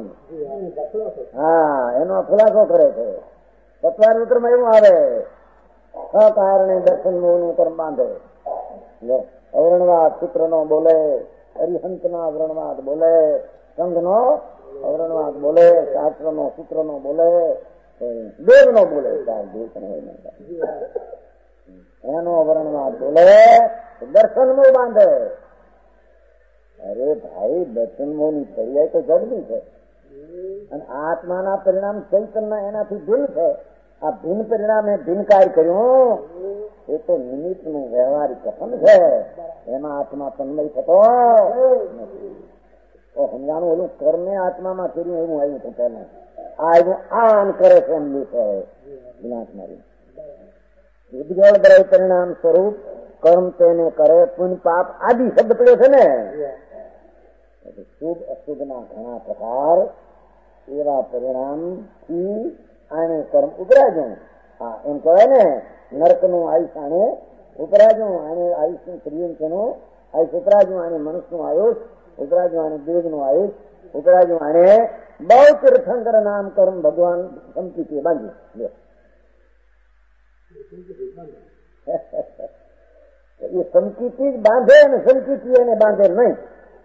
એનો ખુલાસો કરે છે. તત્વાર સૂત્રમાં એવું આવે કારણે દર્શન નું કર્મ બાંધે. અવરણવાદ સૂત્ર નો બોલે, અરિહંત ના અવરણવાદ બોલે, સંઘ નો અવરણવાદ બોલે, શાસ્ત્ર નો સૂત્ર નો બોલે, દેવ નો બોલે, એનો અવરણવાદ બોલે દર્શન નું બાંધે. અરે ભાઈ દર્શન મોની પર્યાય તો જગની છે અને આત્માના પરિણામ ચૈતન્ય એનાથી ભિન્ન છે. આ ભિન્ન પરિણામે ભિન્નકાર કર્યું એ તો નિમિત્ત નું વ્યવહારિક કથન છે. એમાં આત્મા તન્મય થતો સમજાણું. એનું કર્મે આત્મામાં કર્યું એવું આવ્યું હતું પેલા. આ આવ્યું આમ કરે છે એમ છે વિનાશમારી ઉદ્ગળ દ્રય પરિણામ સ્વરૂપ કર્મ તેને કરે. પુણ્ય પાપ આદિ શબ્દ પડ્યો છે ને, શુભ અશુભ ના ઘણા પ્રકાર એવા પરિણામ થી આને કર્મ ઉપરાજું. હા એમ કહેવાય ને નરક નું આયુષ આને ઉપરાજું, આને આયુષ નું ત્રિયંકનું આયુષ ઉપરાજું, આને મનુષ્ય નું આયુષ ઉપરાજું, આને દેવ નું આયુષ ઉપરાજું, આને બહુ તીર્થંકર નામ કર્મ ભગવાન સંપીથી બાંધ્યું. એ સંકીથી જ બાંધે અને સંકીથી એને બાંધે નહીં.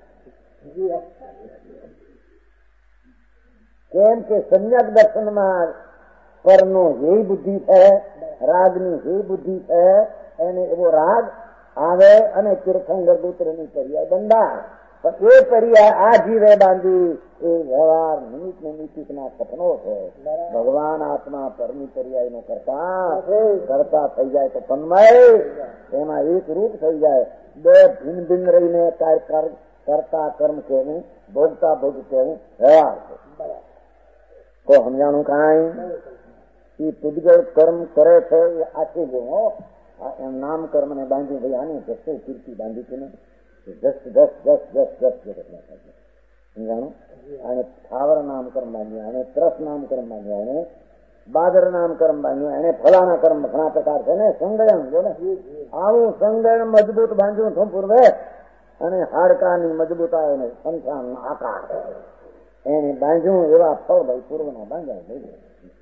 કેમ કે સમ્યક દર્શનમાં પરનો હે બુદ્ધિ છે, રાગની હે બુદ્ધિ છે, એને એવો રાગ આવે અને તીર્થંકર પુત્રની પર્યાય બંધા. પણ એ પર્યાય આ જીવે બાંધી એ વ્યવહાર નિમિત્ત નૈમિત્તિકના કથનો છે. ભગવાન આત્મા પરની પર્યાય નો કરતા થઈ જાય તો તન્મય એમાં એક રૂપ થઈ જાય. બે ભિન્ન ભિન્ન રહીને કરતા કર્મ કેવું, ભોગતા ભોગ કેવું વ્યવહાર છે. તો સમજાણું કાંઈ? એ પૂજગળ કર્મ કરે છે એ આખી જેવો એમ નામ કર્મ ને બાંધ્યું. ભાઈ આને જશે કીર્તિ બાંધી કે નહીં, સમજાણું? આને સ્થાવર નામ કર્મ બાંધ્યું, આને ત્રસ નામ કર્મ બાંધ્યું, આને બાદર નામ કર્મ બાંધ્યું, એને ફલાણા કર્મ ઘણા પ્રકાર છે ને. સંગયન જો ને, આવું સંગયન મજબૂત બાંધ્યું છું પૂર્વે, અને હાડકાની મજબૂતાઈ ને સંખ્યા આકાર એને બાંધ્યું. એવા ફળ ભાઈ પૂર્વના બાંધ્યા ભાઈ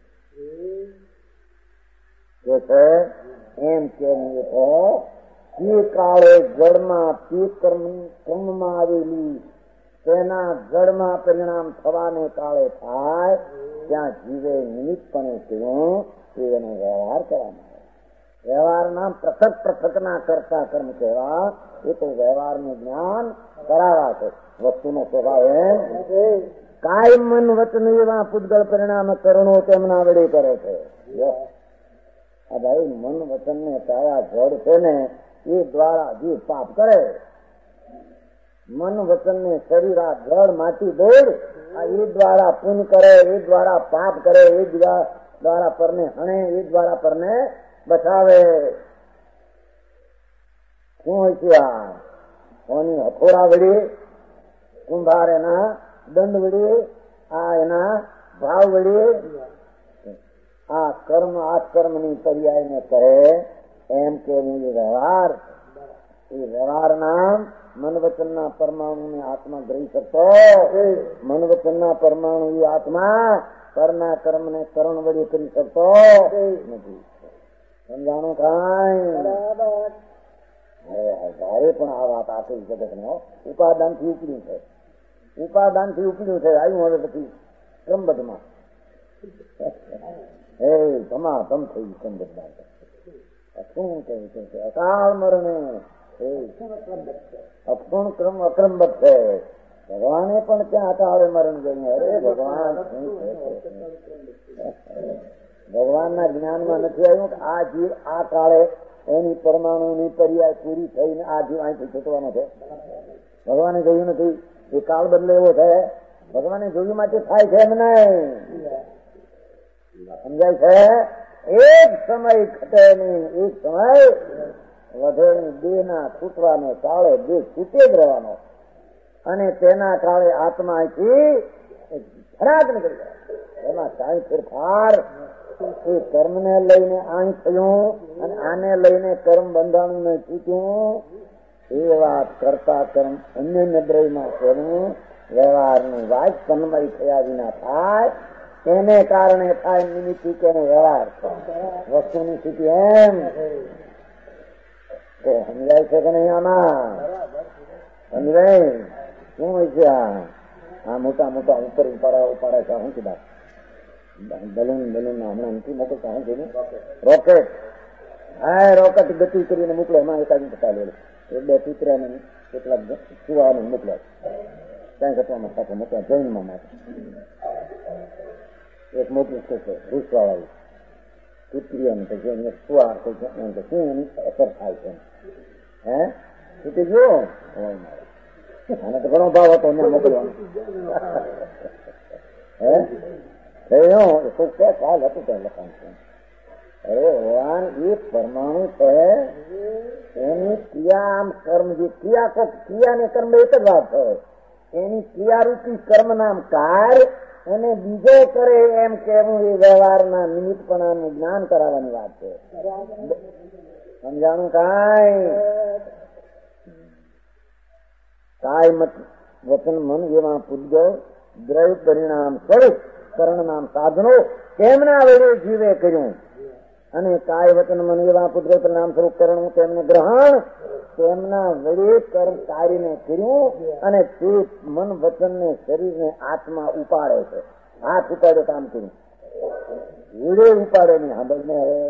કે છે. એમ કે તે કાળે જળમાં તે કર્મમાં આવેલી તેના જળમાં પરિણામ થવાને કાળે થાય ત્યાં જીવે નિમિત્તપણે કર્યું એનો વ્યવહાર કરવામાં આવે. વ્યવહારના પૃથક પૃથકના કરતા કર્મ કહેવા, એ તો વ્યવહારનું જ્ઞાન કરાવા છે. વસ્તુનો સ્વભાવ એમ કાય મન વચન એવા પૂતગળ પરિણામ કરણો તેમના વડે કરે છે. આ ભાઈ મન વચન ને કાયા જળ છે ને, એ દ્વારા જે પાપ કરે, મન વચન ને શરીર આ જળ માટી દોડ, આ એ દ્વારા પુણ્ય કરે, એ દ્વારા પાપ કરે, એ દ્વારા પરને હણે, એ દ્વારા પરને બચાવે. શું હોય છે આ? કોની હથોડા વડે, કુંભાર એના દંડ વડે, આ એના ભાવ વડે આ કર્મ આત્કર્મની પર્યાય ને કરે. એમ કે વ્યવહાર, એ વ્યવહાર નામ મન વચનના પરમાણુ ને આત્મા ગ્રહી શકતો, મન વચનના પરમાણુ એ આત્મા કરના કર્મ ને કરણ વડે કરી શકતો નથી. સમજાણું કાંઈ? જયારે પણ આ વાત આખી જગત નો ઉપાદાન થી ઉપડ્યું છે, ઉપાદાન થી ઉપડ્યું છે. આવ્યું હવે પછી ક્રમબદ્ધમાં ધમાધમ થઈ ક્રમબદ્ધ. શું કહ્યું છે? અકાળ મરણે અપૂર્ણ ક્રમ અક્રમબદ્ધ છે. ભગવાને પણ ત્યાં અકાળે મરણ ગયું. અરે ભગવાન ભગવાનના જ્ઞાનમાં નથી આવ્યું કે આ જીવ આ કાળે એની પરમાણુની પર્યાય પૂરી થઈને આ જીવ અહીંથી છૂટવાનો છે. ભગવાને જોયું નથી. એ કાળ બદલે એવો છે. ભગવાને જોયું માટે થાય છે એમ નહીં. સમજાય છે? એક સમય ઘટે નહીં, એક સમય વધે નહીં. દેહ ના છૂટવાને કાળે દેહ છૂટે જ રહેવાનો, અને તેના કાળે આત્મા અહીંથી ફરાક નીકળી જાય. એમાં કાંઈ ફેરફાર એ કર્મને લઈને આઈ થયું અને આને લઈને કર્મ બંધાણું ને છૂટ્યું. એ વાત કરતા કર્મ અન્ય નદ્રયમાં કરવું વ્યવહારનું વાત તન્મય થયા વિના થાય, તેને કારણે થાય નિમિત્તિ કે વ્યવહાર વસ્તુની સ્થિતિ. એમ તો સમજાય છે કે નહીં? આમાં સમજાય શું હોય છે? આ મોટા મોટા ઉપર ઉપાડે છે. શું કીધા? બલૂન હમણાં નથી મોકલતા. શું છે? રોકેટ. હા, રોકેટ ગતિ કરીને મોકલે. એમાં એકાદ ટકા લે. એક બે પિતરાને કેટલાક સુવાને મોકલ્યા. ક્યાંય ઘટવામાં સાથે મોકલ્યા જૈનમાં માટે. એક મોટી છે રૂસવાવાળી પુત્રીઓને પછી એમને સુવાર શું એની અસર થાય છે? હે છૂટી ગયો? આને તો ઘણો ભાવ હતો અહીંયા મોકલવાનો. હે શું કે ખ્યાલ હતું ત્યાં લખાણ છે? અરે ભગવાન એ પરમાણુ છે, એની ક્રિયા આમ કર્મ જે ક્રિયા ને કર્મ એક જ વાત છે. એની ક્રિયારૂપી કર્મ નામ કાર્ય અને બીજો કરે એમ કેવું એ વ્યવહારના નિમિત્તપણાનું જ્ઞાન કરાવવાની વાત છે. સમજાણું કાંઈ? કાય મત વચન મન એવા પૂતગળ દ્રવ્ય પરિણામ સ્વરૂપ કરણ નામ સાધનો તેમના વડે જીવે કર્યું, અને કાય વચન મન એવા પૂતગળ પરિણામ સ્વરૂપ કરણ તેમને ગ્રહણ તેમના વડે કર્મ કાર્યને કર્યું, અને તે મન વચન ને શરીર ને આત્મા ઉપાડે છે. હાથ ઉપાડે કામ કર્યું, વડે ઉપાડે નહીં. સાંભળ ને હવે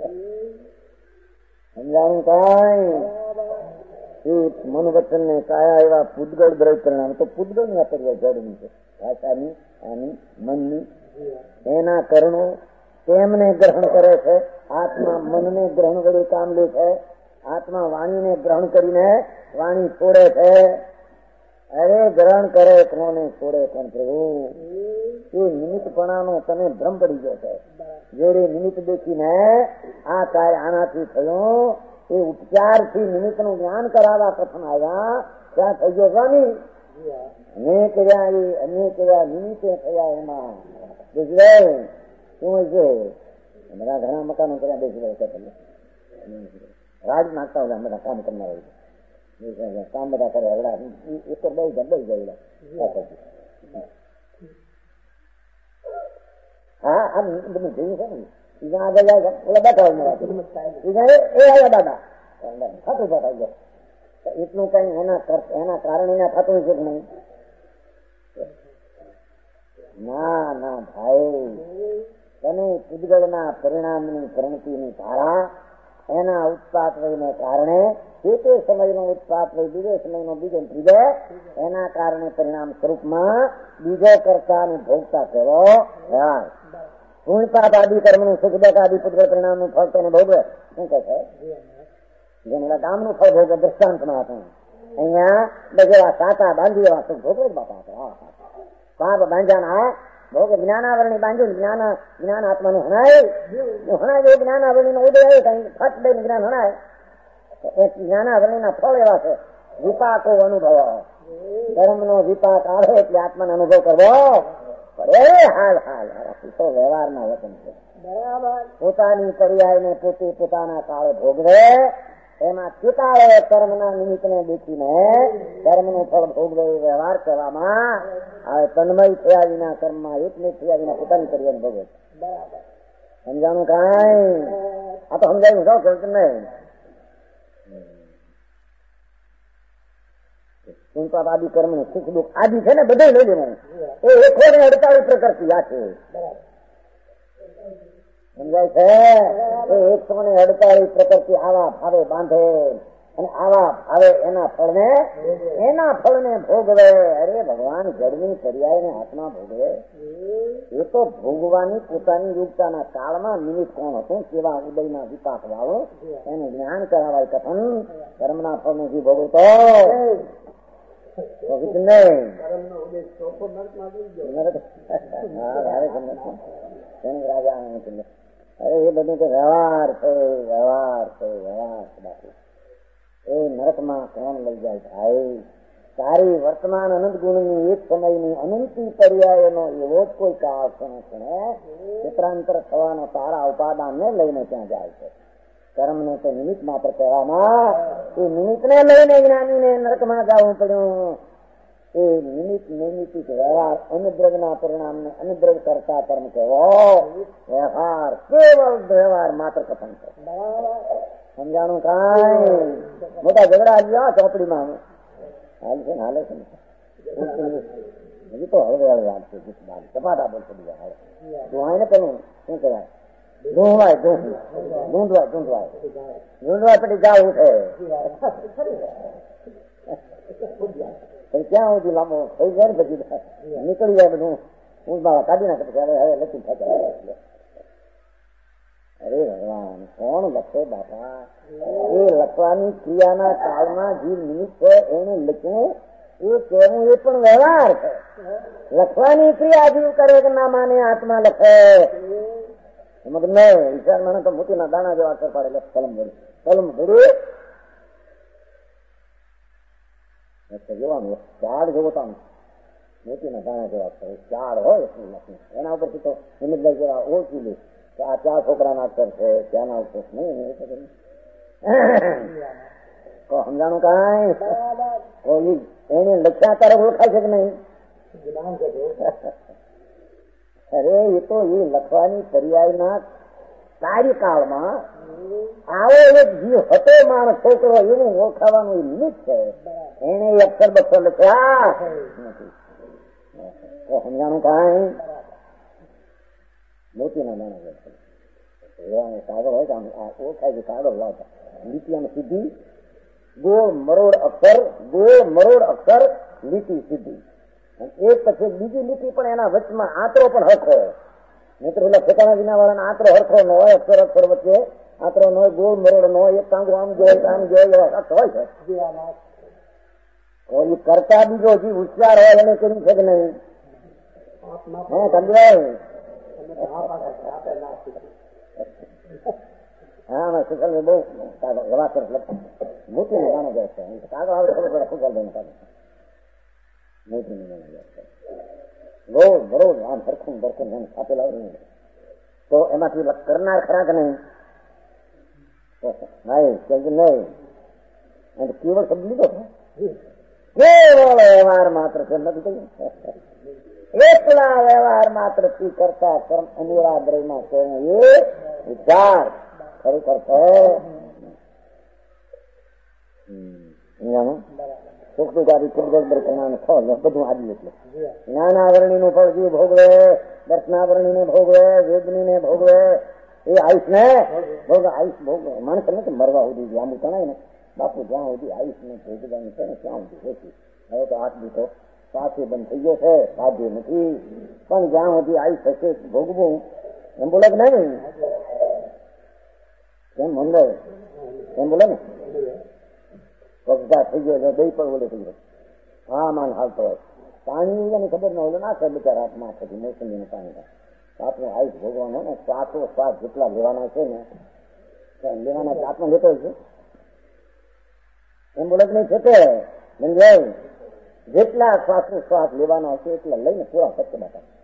સમજાણું કાંઈ? મન વચન ને કાયા એવા પૂતગળ દ્રવ્ય પરિણામ. તો પૂતગળ ની અપર્યાય જડની છે, ભાષાની, આની, મનની. એના કરણો તેમને ગ્રહણ કરે છે. આત્મા મનને ગ્રહણ વડે કામ લે છે. આત્મા વાણીને ગ્રહણ કરીને વાણી છોડે છે. અરે ગ્રહણ કરે કોને છોડે પણ પ્રભુ એ નિમિત્તપણાનો તને ભ્રમ પડી ગયો છે. જોડે નિમિત્ત દેખીને આ કાર્ય આનાથી થયું એ ઉપચારથી નિમિત્ત નું જ્ઞાન કરાવવા કથન આવ્યા ત્યાં થઈ ગયો સ્વામી અનેક કર્યા નિમિત્તે થયા એમાં બેસી શું છે બધા ઘણા મકાનો કર્યા બેસી રહ્યો રાજ નાખતા હોય બધા કામ કરનાર હોય કામ બધા કરે હરડા એક તો બહુ ગયેલા હા આમ બધું જોયું છે ને બીજા આગળ જાય ઓલા બેઠા હોય એ આવ્યા દાદા ખાતું થતા ગયા એટલું કઈ એના કારણે એના થતું છે કે નહીં? ના ના ભાઈ તને પૂજગળના પરિણામની પ્રણતિની ધારા એના ઉત્પાત વયને કારણે તે સમયનો ઉત્પાત વય બીજો સમયનો બીજો ત્રીજો એના કારણે પરિણામ સ્વરૂપમાં બીજો કરતા અને ભોગતા થયો પૂર્ણપાપ આદિ કર્મનું સુખ દુઃખ આદિ પૂજગળ પરિણામનું ફળ તેને ભોગવે શું કહે છે? જેને કામનું ફળ ભોગવે દ્રષ્ટાંતમાં હતું અહીંયા બજેવા સાતા બાંધી એવા સુખ ભોગવે જ બાપા પાપ બાંધ્યાના ભોગ જ્ઞાનાવરણી બાંધ્યું જ્ઞાન આત્માનું હણાય જે જ્ઞાનાવરણી નો ઉદય આવે કઈ ફટ દઈને જ્ઞાન હણાય એ જ્ઞાનાવરણી ના ફળ એવા છે. વિપાકો અનુભવ ધર્મ નો વિપાક આવે એટલે આત્માનો અનુભવ કરવો પડે. હાલ તો વ્યવહારમાં વચન છે પોતાની પર્યાય ને પોતે પોતાના કાળે ભોગવે એમાં ચિતાળે કર્મના નિમિત્તને દેખીને કર્મનું ફળ ભોગવે વ્યવહાર કરવામાં આવે. તન્મય થયા વિના કર્મમાં એકને થયા વિના પોતાની પર્યાય ભોગવે. સમજાણું કઈ? આ તો સમજાયું છો ખેડૂત નહીં. પુણ્યપાપ આદિ કર્મ ને સુખ દુઃખ આદિ છે ને બધું લઈ લેવું એ 148 પ્રકૃતિ આ છે. સમજાય છે? એ 148 પ્રકૃતિ આવા ભાવે બાંધે અને આવા ભાવે એના ફળને ભોગવે. અરે ભગવાન જળની પર્યાયને હાથમાં ભોગવે એ તો ભોગવાની પોતાની યોગતાના કાળમાં નિમિત્ત કોણ હતું કેવા ઉદયના વિપાક વાળો એનું જ્ઞાન કરાવાય કથન કર્મના ફળને જે ભોગવતો અરે એ બધું તો વ્યવહાર છે બાપુ. એ નરકમાં કોણ લઈ જાય ભાઈ? તારી વર્તમાન અનંત ગુણની એક સમયની અનંતી પર્યાયનો એવો જ કોઈ કાળ છે ચિત્રાંતર થવાનો તારા ઉપાદાનને લઈને ત્યાં જાય છે. કર્મને તો નિમિત્ત માત્ર કહેવામાં એ નિમિત્તને લઈને જ્ઞાનીને નરકમાં જવું પડ્યું. એ નિમિત્તિક વ્યવહાર અનુદ્રવના પરિણામને અનુદ્રવ કરતા કર્મ કહેવો વ્યવહાર કેવળ વ્યવહાર માત્ર કથન છે. સમજાણું કઈ? મોટા ઝઘડા ગયા ચોપડીમાં હાલ છે ને હાલે છે હજી તો હળવે વાત છે સપાટા બોલ પડી જાય ધોવાય ને પેલું શું કહેવાય ધૂંધવાય પછી જાવું છે ક્યાં સુધી લાંબો થઈ જાય ને પછી નીકળી જાય બધું ઊંધમાં કાઢી નાખે પછી હવે લખી થાય. અરે ભગવાન કોણ લખે બાપા? એ લખવાની ક્રિયાના કાળમાં જે નિમિત્ત છે એને લખવું એ કહેવું એ પણ વ્યવહાર છે. લખવાની ક્રિયા જીવ કરે કે ના માને આત્મા લખે મગર નહીં. વિચાર મને તો મોતીના દાણા જેવા અસર પડે કલમ ભરી જોવાનું ઝાડ જોવો તો મોતીના દાણા જેવા અક્ષર ઝાડ હોય એટલું લખવું એના ઉપરથી તો હિંમતભાઈ જેવા ઓળખી લે કે આ 4 છોકરાના અક્ષર છે ત્યાંના અક્ષર નહીં. સમજાણું કઈ? એને લખ્યા ત્યારે ઓળખાય છે કે નહીં? અરે એ તો એ લખવાની પર્યાયના કાર્યકાળમાં આવો એક જીવ હતો માણસ છોકરો એને ઓળખાવાનું નિમિત્ત છે. એને અક્ષર બક્ષર લખ્યા નથી. સમજાણું કઈ? મોતીના દાણા કાગળ હોય ઓળખાય છે કાગળ લાવતા લીટી અને સીધી ગોળ મરોડ અક્ષર લીટી સીધી એક પછી બીજી લીટી પણ એના વચમાં આંતરો પણ હરખો. મિત્ર પેલા ઠેકાણા વિના વાળાના આંતરો હરખો ન હોય અક્ષર વચ્ચે આંતરો ન હોય ગોળ મરોડ ન હોય એક કાંગો આમ જોય આમ જોય એવા અર્થ હોય છે. એ કરતા બીજો જે હોશિયાર હોય એને કર્યું છે કે નહીં? સમજાય? હા સુશલ બહુ જવા તરફ મોટી ને ગાણા જાય છે. કાગળ આવે ખબર પડે સુશલ ભાઈ કાગળ મોટી ને ગાણા જાય છે. રોજ બરોજ આમ સરખું દર્શન છાપેલા તો એમાંથી કરનાર ખરા કે નહીં? નહીં. કેવળ શબ્દ લીધો કેવળ વ્યવહાર માત્ર છે નથી કહ્યું. એકલા વ્યવહાર માત્ર થી કરતા કર્મ અનિરાદ્રયમાં છે એ વિચાર ખરેખર છે. સુખ દુઃખાદી પરિણામ ફળ બધું આદિ એટલે જ્ઞાનાવરણી નું ફળ જે ભોગવે, દર્શનાવરણી ને ભોગવે, વેદની ને ભોગવે, એ આયુષ ને ભોગવે. આયુષ ભોગવે માણસ ને મરવા સુધી લાંબુ તણાય ને બાપુ જ્યાં સુધી આયુષ ને ભોગવાની છે ને ત્યાં સુધી હોતી. હવે તો આઠ દીધો સાથે બંધ થઈ ગયો છે, સાધ્ય નથી. પણ જ્યાં સુધી આયુષ હશે ભોગવું એમ બોલે કે નહીં? કેમ મંગળ એમ બોલે ને? કબજા થઈ ગયો બે પણ બોલે થઈ ગયો. હા માન હાલતો હોય પાણી એને ખબર ન હોય ના બિચારા હાથમાં થતી મોસમી નું પાણી આપણું આયુષ ભોગવાનો ને શ્વાસો શ્વાસ જેટલા લેવાના છે ને લેવાના આત્મા લેતો હોય છે એમ બોલે નહીં છે કે જેટલા શ્વાસો શ્વાસ લેવાના હશે એટલા લઈને પૂરા સત્ય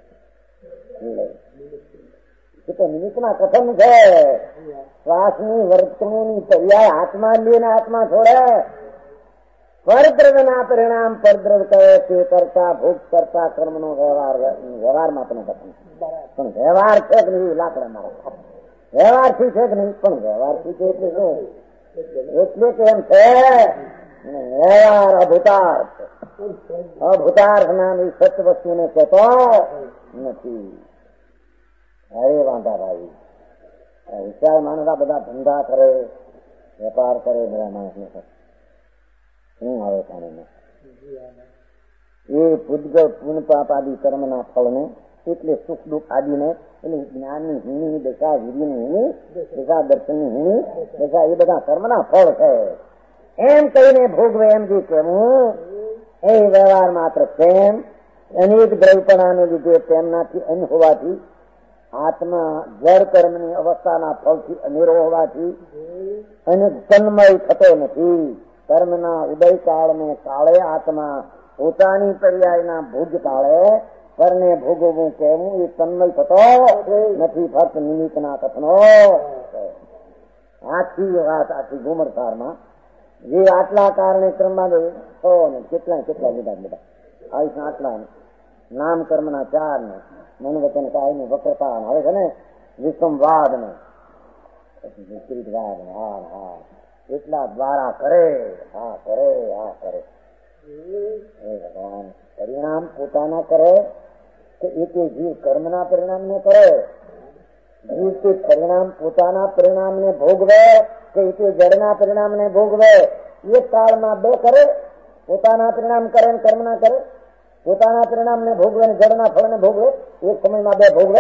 બાપા નિમિત્તમાં કથન છે. શ્વાસની વર્તનોની પર્યાય આત્મા લઈને આત્મા છોડે. પરદ્રવ્યના પરિણામ પરદ્રવ કહે તે કરતા ભોગ કરતા કર્મ નો વ્યવહાર માત્ર કથન. પણ વ્યવહાર છે કે નહીં? લાકડા મારા વ્યવહાર થી છે કે નહીં? પણ વ્યવહાર થી છે એટલે શું? એટલે કે એમ છે વ્યવહાર અભૂતાર્થ. અભૂતાર્થ નામ એ સત્ય વસ્તુને કહેતો નથી. અરે વાંધા ભાઈ વિચાર માણસ આ બધા ધંધા કરે, વેપાર કરે, બધા માણસ ને શું આવે પાણીમાં? એ પૂજગળ પૂર્ણ પાપ આદિ કર્મના ફળને એટલે સુખ દુઃખ આદિને એટલે જ્ઞાનની હીણી દશા, વીર્યની હીણી દશા, દર્શનની હીણી દશા એ બધા કર્મના ફળ છે એમ કહીને ભોગવે એમ જે કહેવું એ વ્યવહાર માત્ર કેમ અનેક દ્રવ્યપણાને લીધે તેમનાથી અન્ન હોવાથી આત્મા જળ કર્મની અવસ્થાના ફળથી અનેરો હોવાથી અને તન્મય થતો નથી. કર્મના ઉદય કાળને કાળે આત્મા પોતાની પર્યાયના ભોગ કાળે પરને ભોગવવું કહેવું એ તન્મય થતો નથી. ફક્ત નિમિત્તના કથનો. આખી વાત આખી ગુમરસારમાં જે આટલા કારણે ક્રમમાં કેટલા લીધા બધા આયુષના આટલા નામ કર્મના 4 ને મન વચન કાય ને વક્રતા આવે છે ને વિષમવાદ ને વિપરીતવાદ ને હા એટલા દ્વારા કરે. હા કરે ભગવાન પરિણામ પોતાના કરે કે એ જીવ કર્મના પરિણામ ને કરે? જીવ તે પરિણામ પોતાના પરિણામ ને ભોગવે કે એ જડના પરિણામ ને ભોગવે? એક કાળમાં બે કરે. પોતાના પરિણામ કરે ને કર્મના કરે. પોતાના પરિણામ ને ભોગવે ને જડના ફળ ને ભોગવે. એક સમયમાં બે ભોગવે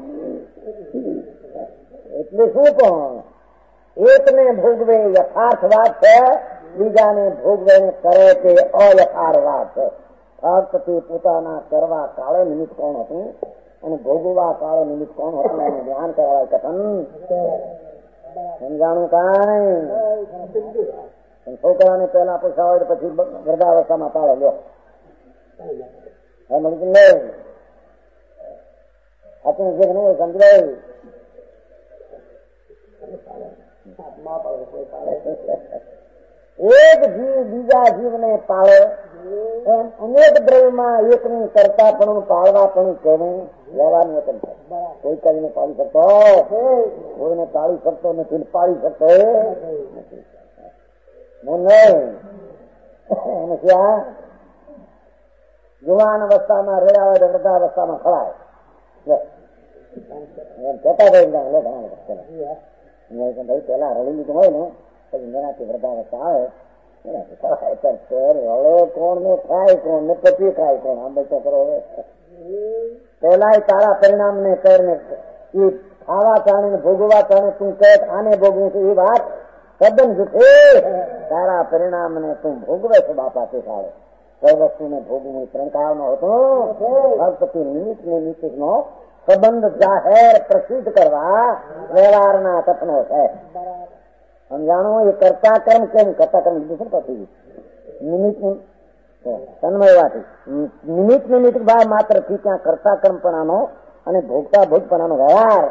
એટલે શું? પણ એકને ભોગવે યથાર્થ વાત છે, બીજાને ભોગવે ને કરે તે અયથાર્થ વાત છે. ફક્ત તે પોતાના કરવા કાળે નિમિત્ત કોણ હતું અને ભોગવવા કાળે નિમિત્ત કોણ હતું એને ધ્યાન કરાવાય કથન. સમજાણું કાંઈ? છોકરાને પેલા પૂછા હોય પછી વૃદ્ધાવસ્થામાં પાડો લ્યો નહીં આપણે જે નહીં સમજાય. એક જીવ બીજા જીવને પાળે એમ અનેક દ્રવ્યમાં એકની કરતા પણ પાળવા પણ કહેવું વ્યવહારનું વચન છે. કોઈ કરીને પાળી શકતો, કોઈને પાળી શકતો નથી, પાળી શકતો નથી. આ યુવાન અવસ્થામાં રહ્યા હોય તો વૃદ્ધાવસ્થામાં ખળાય એમ કહેતા ભાઈ પેલા રડી લીધું હોય ને પછી એનાથી વૃદ્ધાવસ્થા આવે હવે કોણ ને ખાય કોણ ને પછી ખાય કોણ? આમ તો કરો હવે પેલા તારા પરિણામ ને કરીને એ ખાવા કારણે ભોગવા કારણે તું કહે આને ભોગવું છું એ વાત તદ્દન જુઠે. તારા પરિણામ ને તું ભોગવે છે બાપા તે કાળે કઈ વસ્તુને ભોગવું ત્રણ નો હતો ફક્ત નિમિત્ત નિમિત્તનો સંબંધ જાહેર પ્રસિદ્ધ કરવા વ્યવહારના તત્નો છે. સમજાણો એ કરતા કર્મ કેમ કરતા કર્મ લીધું છે પછી નિમિત્ત તન્મયવાથી નિમિત્ત નિમિત્ત ભાવ માત્ર થી ત્યાં કરતા કર્મપણાનો અને ભોગતા ભોગપણાનો વ્યવહાર.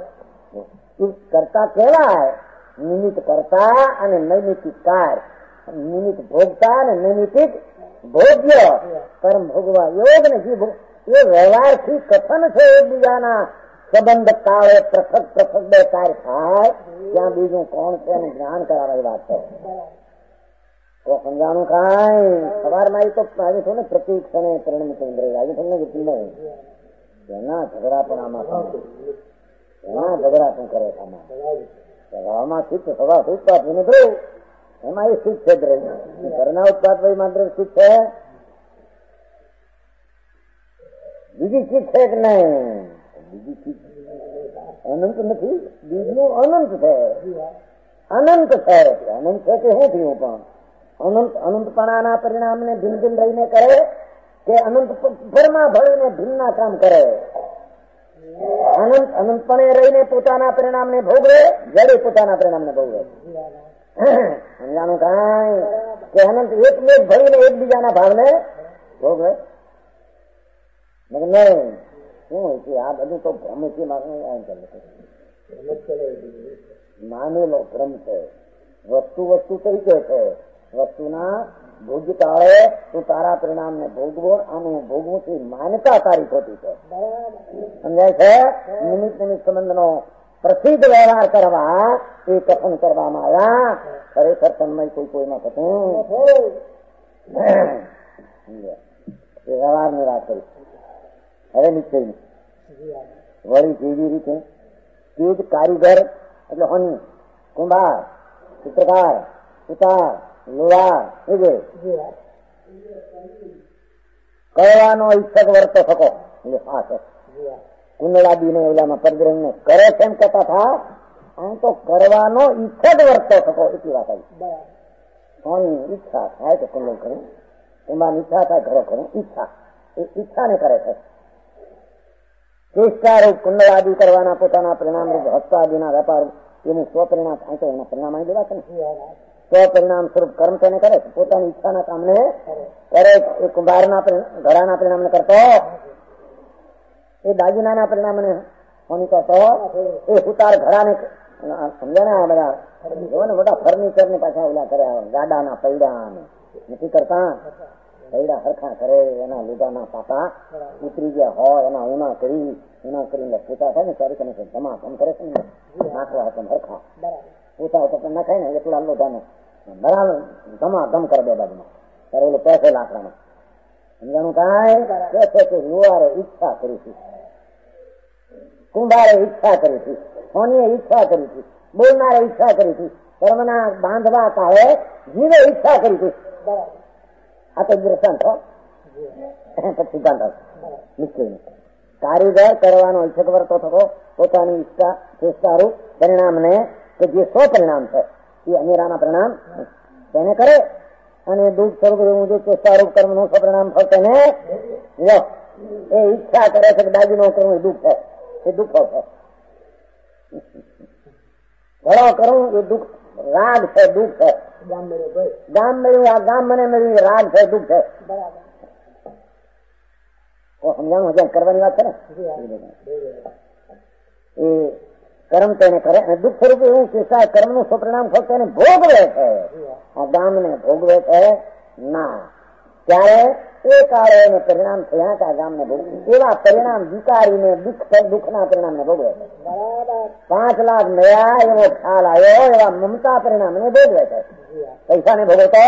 કરતા કેવાય નિમિત્ત કરતા અને નૈમિત્તિક કાર્ય, નિમિત્ત ભોગતા અને નૈમિત્તિક ભોગ્ય. કર્મ ભોગવા યોગ ને જીવ એ વ્યવહારથી કથન છે. એકબીજાના સંબંધ કાળે પૃથક પૃથક બે કાર્ય થાય ત્યાં બીજું કોણ છે અને જ્ઞાન કરાવે વાત છે. તો સમજાણું કાંઈ સવારમાં એ તો આવી છું ને પ્રતિક ક્ષણે પરિણમિત આવી તમને જેટલું એના ઝઘડા પણ આમાં એના ઝઘડા પણ કરે આમાં સ્વભાવમાં શીખ સ્વભાવ ઉત્પાદ વિનદ્રવ એમાં એ શીખ છે દ્રવ ઘરના ઉત્પાદ ભાઈ માત્ર શીખ છે. બીજી શીખ છે કે નહીં? બીજી શીખ અનંત નથી, બીજું અનંત છે. અનંત છે અનંત છે કે શું થયું પણ અનંત અનંતપણાના પરિણામને ભિન્ન ભિન્ન રહીને કરે કે અનંત ભરમાં ભળીને ભિન્નના કામ કરે? અનંત અનંતપણે રહીને પોતાના પરિણામને ભોગવે, જડે પોતાના પરિણામને ભોગવે. સમજાણું કાંઈ કે અનંત એકમેક ભળીને એકબીજાના ભાવને ભોગવે નહીં. શું હોય છે આ બધું તો ભ્રમ છે. માનેલો ભ્રમ છે. વસ્તુ વસ્તુ તરીકે છે. વસ્તુના ભોગતાળે તું તારા પરિણામને ભોગવો અને ભોગવું થી માન્યતા તારી ખોટી છે. સમજાય છે? નિમિત્ત નિમિત્ત સંબંધનો પ્રસિદ્ધ વ્યવહાર કરવા એ કથન કરવામાં આવ્યા. ખરેખર તન્મય કોઈ કોઈમાં થતું એ વ્યવહારની વાત કરી. હવે નિશ્ચયની વળી કેવી રીતે તે જ કારીગર એટલે હોની કુંભાર ચિત્રકાર સુતાર લોહાર કહેવાનો ઈચ્છક વર્તો શકો કુંડળાદીને ઓલામાં પરગ્રહને કરે છે એમ કહેતા હતા. આમ તો કરવાનો ઈચ્છક વર્તો શકો એટલી વાત આવી. કોની ઈચ્છા થાય તો કુંડળ કરું, એમાં ઈચ્છા થાય ઘરો કરું, ઈચ્છા એ ઈચ્છાને કરે છે. ચેષ્ટારૂપ કુંડળાદી કરવાના પોતાના પરિણામ રૂપ હસ્તાદીના વેપાર એનું સ્વપરિણામ થાય તો એના પરિણામ આવી દેવા છે ને. સ્વપરિણામ સ્વરૂપ કર્મ તેને કરે છે, પોતાની ઈચ્છાના કામને કરે. એ કુંભારના ઘડાના પરિણામને કરતો, એ દાગીનાના પરિણામને કોની કરતો, એ સુતાર ઘડાને સમજાને બધા જો ને મોટા ફર્નિચર ને પાછા ઓલા કર્યા ગાડાના પૈડા નથી કરતા. પૈડા હરખા કરે, એના લુગાના પાટા ઉતરી ગયા હોય એના ઉના કરીને પોતા થાય ને ત્યારે તમે ધમાધમ કરે છે ને નાખવા હતા હરખા પોતા તો નાખાય ને એટલા લોઢાને બરાબર ધમાધમ કરે બે બાજુમાં ત્યારે ઓલું પેસે લાકડામાં. સમજાણું કાંઈ કે છે કે યુવારે ઈચ્છા કરી હતી, કુંભારે ઈચ્છા કરી હતી, સોનીએ ઈચ્છા કરી હતી, બોલનારે ઈચ્છા કરી હતી, કર્મના બાંધવા કાળે જીવે ઈચ્છા કરી હતી. આ તો દ્રષ્ટાંત પછી ગાંધા નિશ્ચય કારીગર કરવાનો ઈચ્છક વર્તો થતો પોતાની ઈચ્છા ચેષ્ટારૂપ પરિણામને કે જે સ્વપરિણામ છે એ અમેરાના પરિણામ તેને કરે અને દુઃખ સ્વરૂપ એવું જે ચેષ્ટારૂપ કર્મનું સ્વપરિણામ ફળ તેને એ ઈચ્છા કરે છે કે દાગીનો કરવું એ દુઃખ છે, એ દુઃખો છે. ઘણો કરવું એ દુઃખ રાગ છે, દુઃખ છે. ગામ મળ્યું આ ગામ મને મળ્યું રાગ છે, દુઃખ છે. સમજાણું હજાર કરવાની વાત છે ને. એ કર્મ તેને કરે અને દુઃખ સ્વરૂપ એવું કે કર્મ નું સ્વપરિણામ ફક્ત એને ભોગવે છે, આ ગામ ને ભોગવે છે ના. ત્યારે એ કાળે એને પરિણામ થયા કે આ ગામ ને ભોગવે એવા પરિણામ વિકારીને દુઃખના પરિણામ ને ભોગવે છે. 5 લાખ મળ્યા એવો ખ્યાલ આવ્યો એવા મમતા પરિણામ ને ભોગવે છે. પૈસા ને ભોગવતો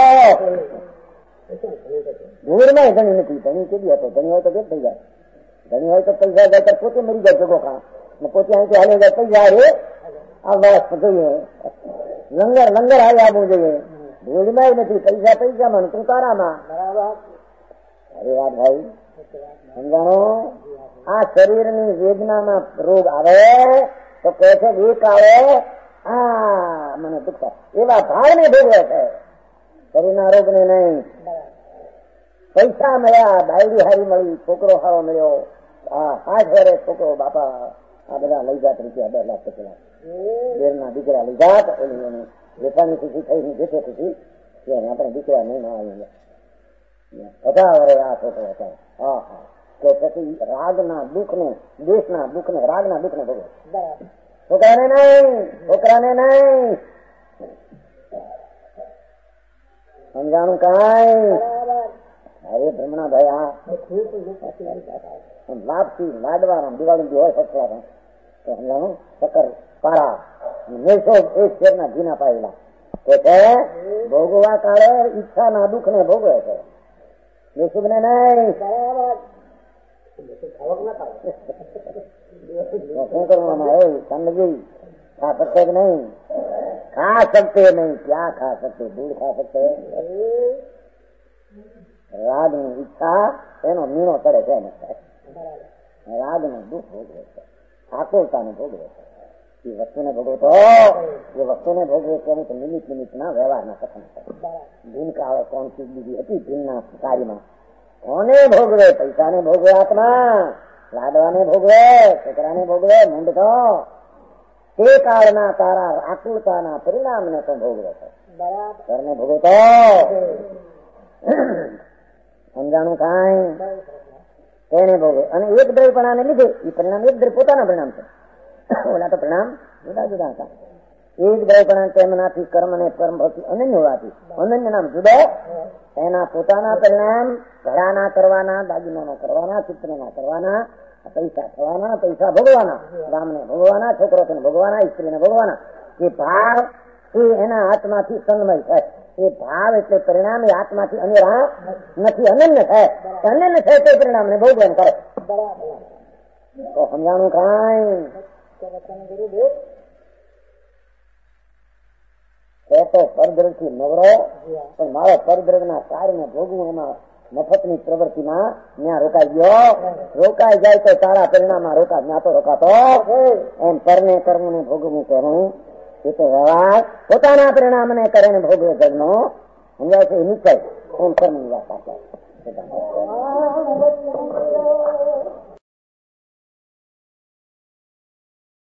ધૂળમાં ધણી નથી. ધણી કેવી હતો? ધણી હોય તો કેમ થઈ જાય? ધણી હોય તો પૈસા જાય પોતે મરી જાય ભેગો ખા પોતે અહીંથી હાલે જાય પૈસા રે આ વાત જોઈએ લંગર હાલે આપવું જોઈએ. ધૂળમાં નથી, પૈસા પૈસામાં તું તારામાં. અરે વાત ભાઈ સમજાણો. આ શરીરની વેદનામાં રોગ આવે તો કહે છે એક આવે આ મને દુઃખ એવા ભાવને ભોગવે છે, શરીરના રોગને નહીં. પૈસા મળ્યા, બાયડી હારી મળી, છોકરો સારો મળ્યો, 60 છોકરો, બાપા આ બધા લઈ જાત રૂપિયા 10 લાખ 50 લાખ બેરના દીકરા લઈ જાત. એની વેપારની ખુશી થઈ, જેઠે ખુશી આપણે દીકરા નહીં ના આવી ગયા. 50 વર્ષ આ છોકરો હતા. હા કે પછી રાગના દુઃખ ને, દેશના દુઃખ ને, રાગના દુઃખ ને ભોગવે. છોકરાને નહીં, છોકરાને નહીં સમજાણું કાંઈ. અરે ભ્રમણા ભાઈ આ લાભથી લાડવા દિવાળી બી હોય સચવા સમજાણું. ચક્કર પારા મેસો એક શેરના ઘીના પાયેલા કે છે ભોગવા કાળે ઈચ્છાના દુઃખ ને ભોગવે છે. મેસુબ ને નહીં શું કરવામાં આવે સમજી खा सकते कि नहीं? खा सकते नहीं. क्या खा सकते? दूध खा सकते. राग ની ઈચ્છા એનો મીણો કરે છે. રાગ નું દુઃખ ભોગવે છે, આકુરતાને ભોગવે છે. એ વસ્તુને ભોગવતો, એ વસ્તુને ભોગવે છે તો નિમિત્ત નિમિત્તના વ્યવહારના કથન છે. ભીન કાળે કોણ ચીજ બીજી હતી ભીનના કાર્યમાં કોને ભોગવે? પૈસાને ભોગવે આત્મા, લાડવાને ભોગવે, છોકરાને ભોગવે, મૂંડ તો તે કાળના તારા આકુરતાના પરિણામને તો ભોગવે છે. ઘરને ભોગવતો સમજાણું કાંઈ તેને ભોગવે. અને એક દ્રવ્યપણાને લીધે એ પરિણામ એક દ્રવ્ય પોતાના પરિણામ છે. ઓલા તો પરિણામ જુદા જુદા હતા. એક દ્રવ્યપણા તેમનાથી કર્મ ને કર્મ ભક્તિ અનન્ય હોવાથી અનન્ય નામ જુદા, એના પોતાના પરિણામ ઘડાના કરવાના, દાગીનાના કરવાના, ચિત્રના કરવાના, પૈસા થવાના, પૈસા ભોગવાના, ગામને ભોગવાના, છોકરો ભોગવાના, સ્ત્રીને ભોગવાના. એ ભાવ એ એના આત્માથી સન્મય થાય. એ ભાવ એટલે પરિણામ એ આત્માથી અનેરા નથી, અનન્ય થાય. અનન્ય થાય તો પરિણામને ભોગવન કરે. તો સમજાણું કાંઈ? તો પરદ્રવ થી નવરો, પણ મારો પરદ્રવ ના કાર્યને ભોગવું એમાં મફતની પ્રવૃત્તિમાં ત્યાં રોકાઈ ગયો. રોકાઈ જાય તો તારા પરિણામમાં ત્યાં તો રોકાતો એમ પરને કર્મને ભોગવું કરું. એ તો વ્યવહાર પોતાના પરિણામને કરે ને ભોગવે જગનો સમજાય છે. નિશ્ચય એમ કર્મની વાત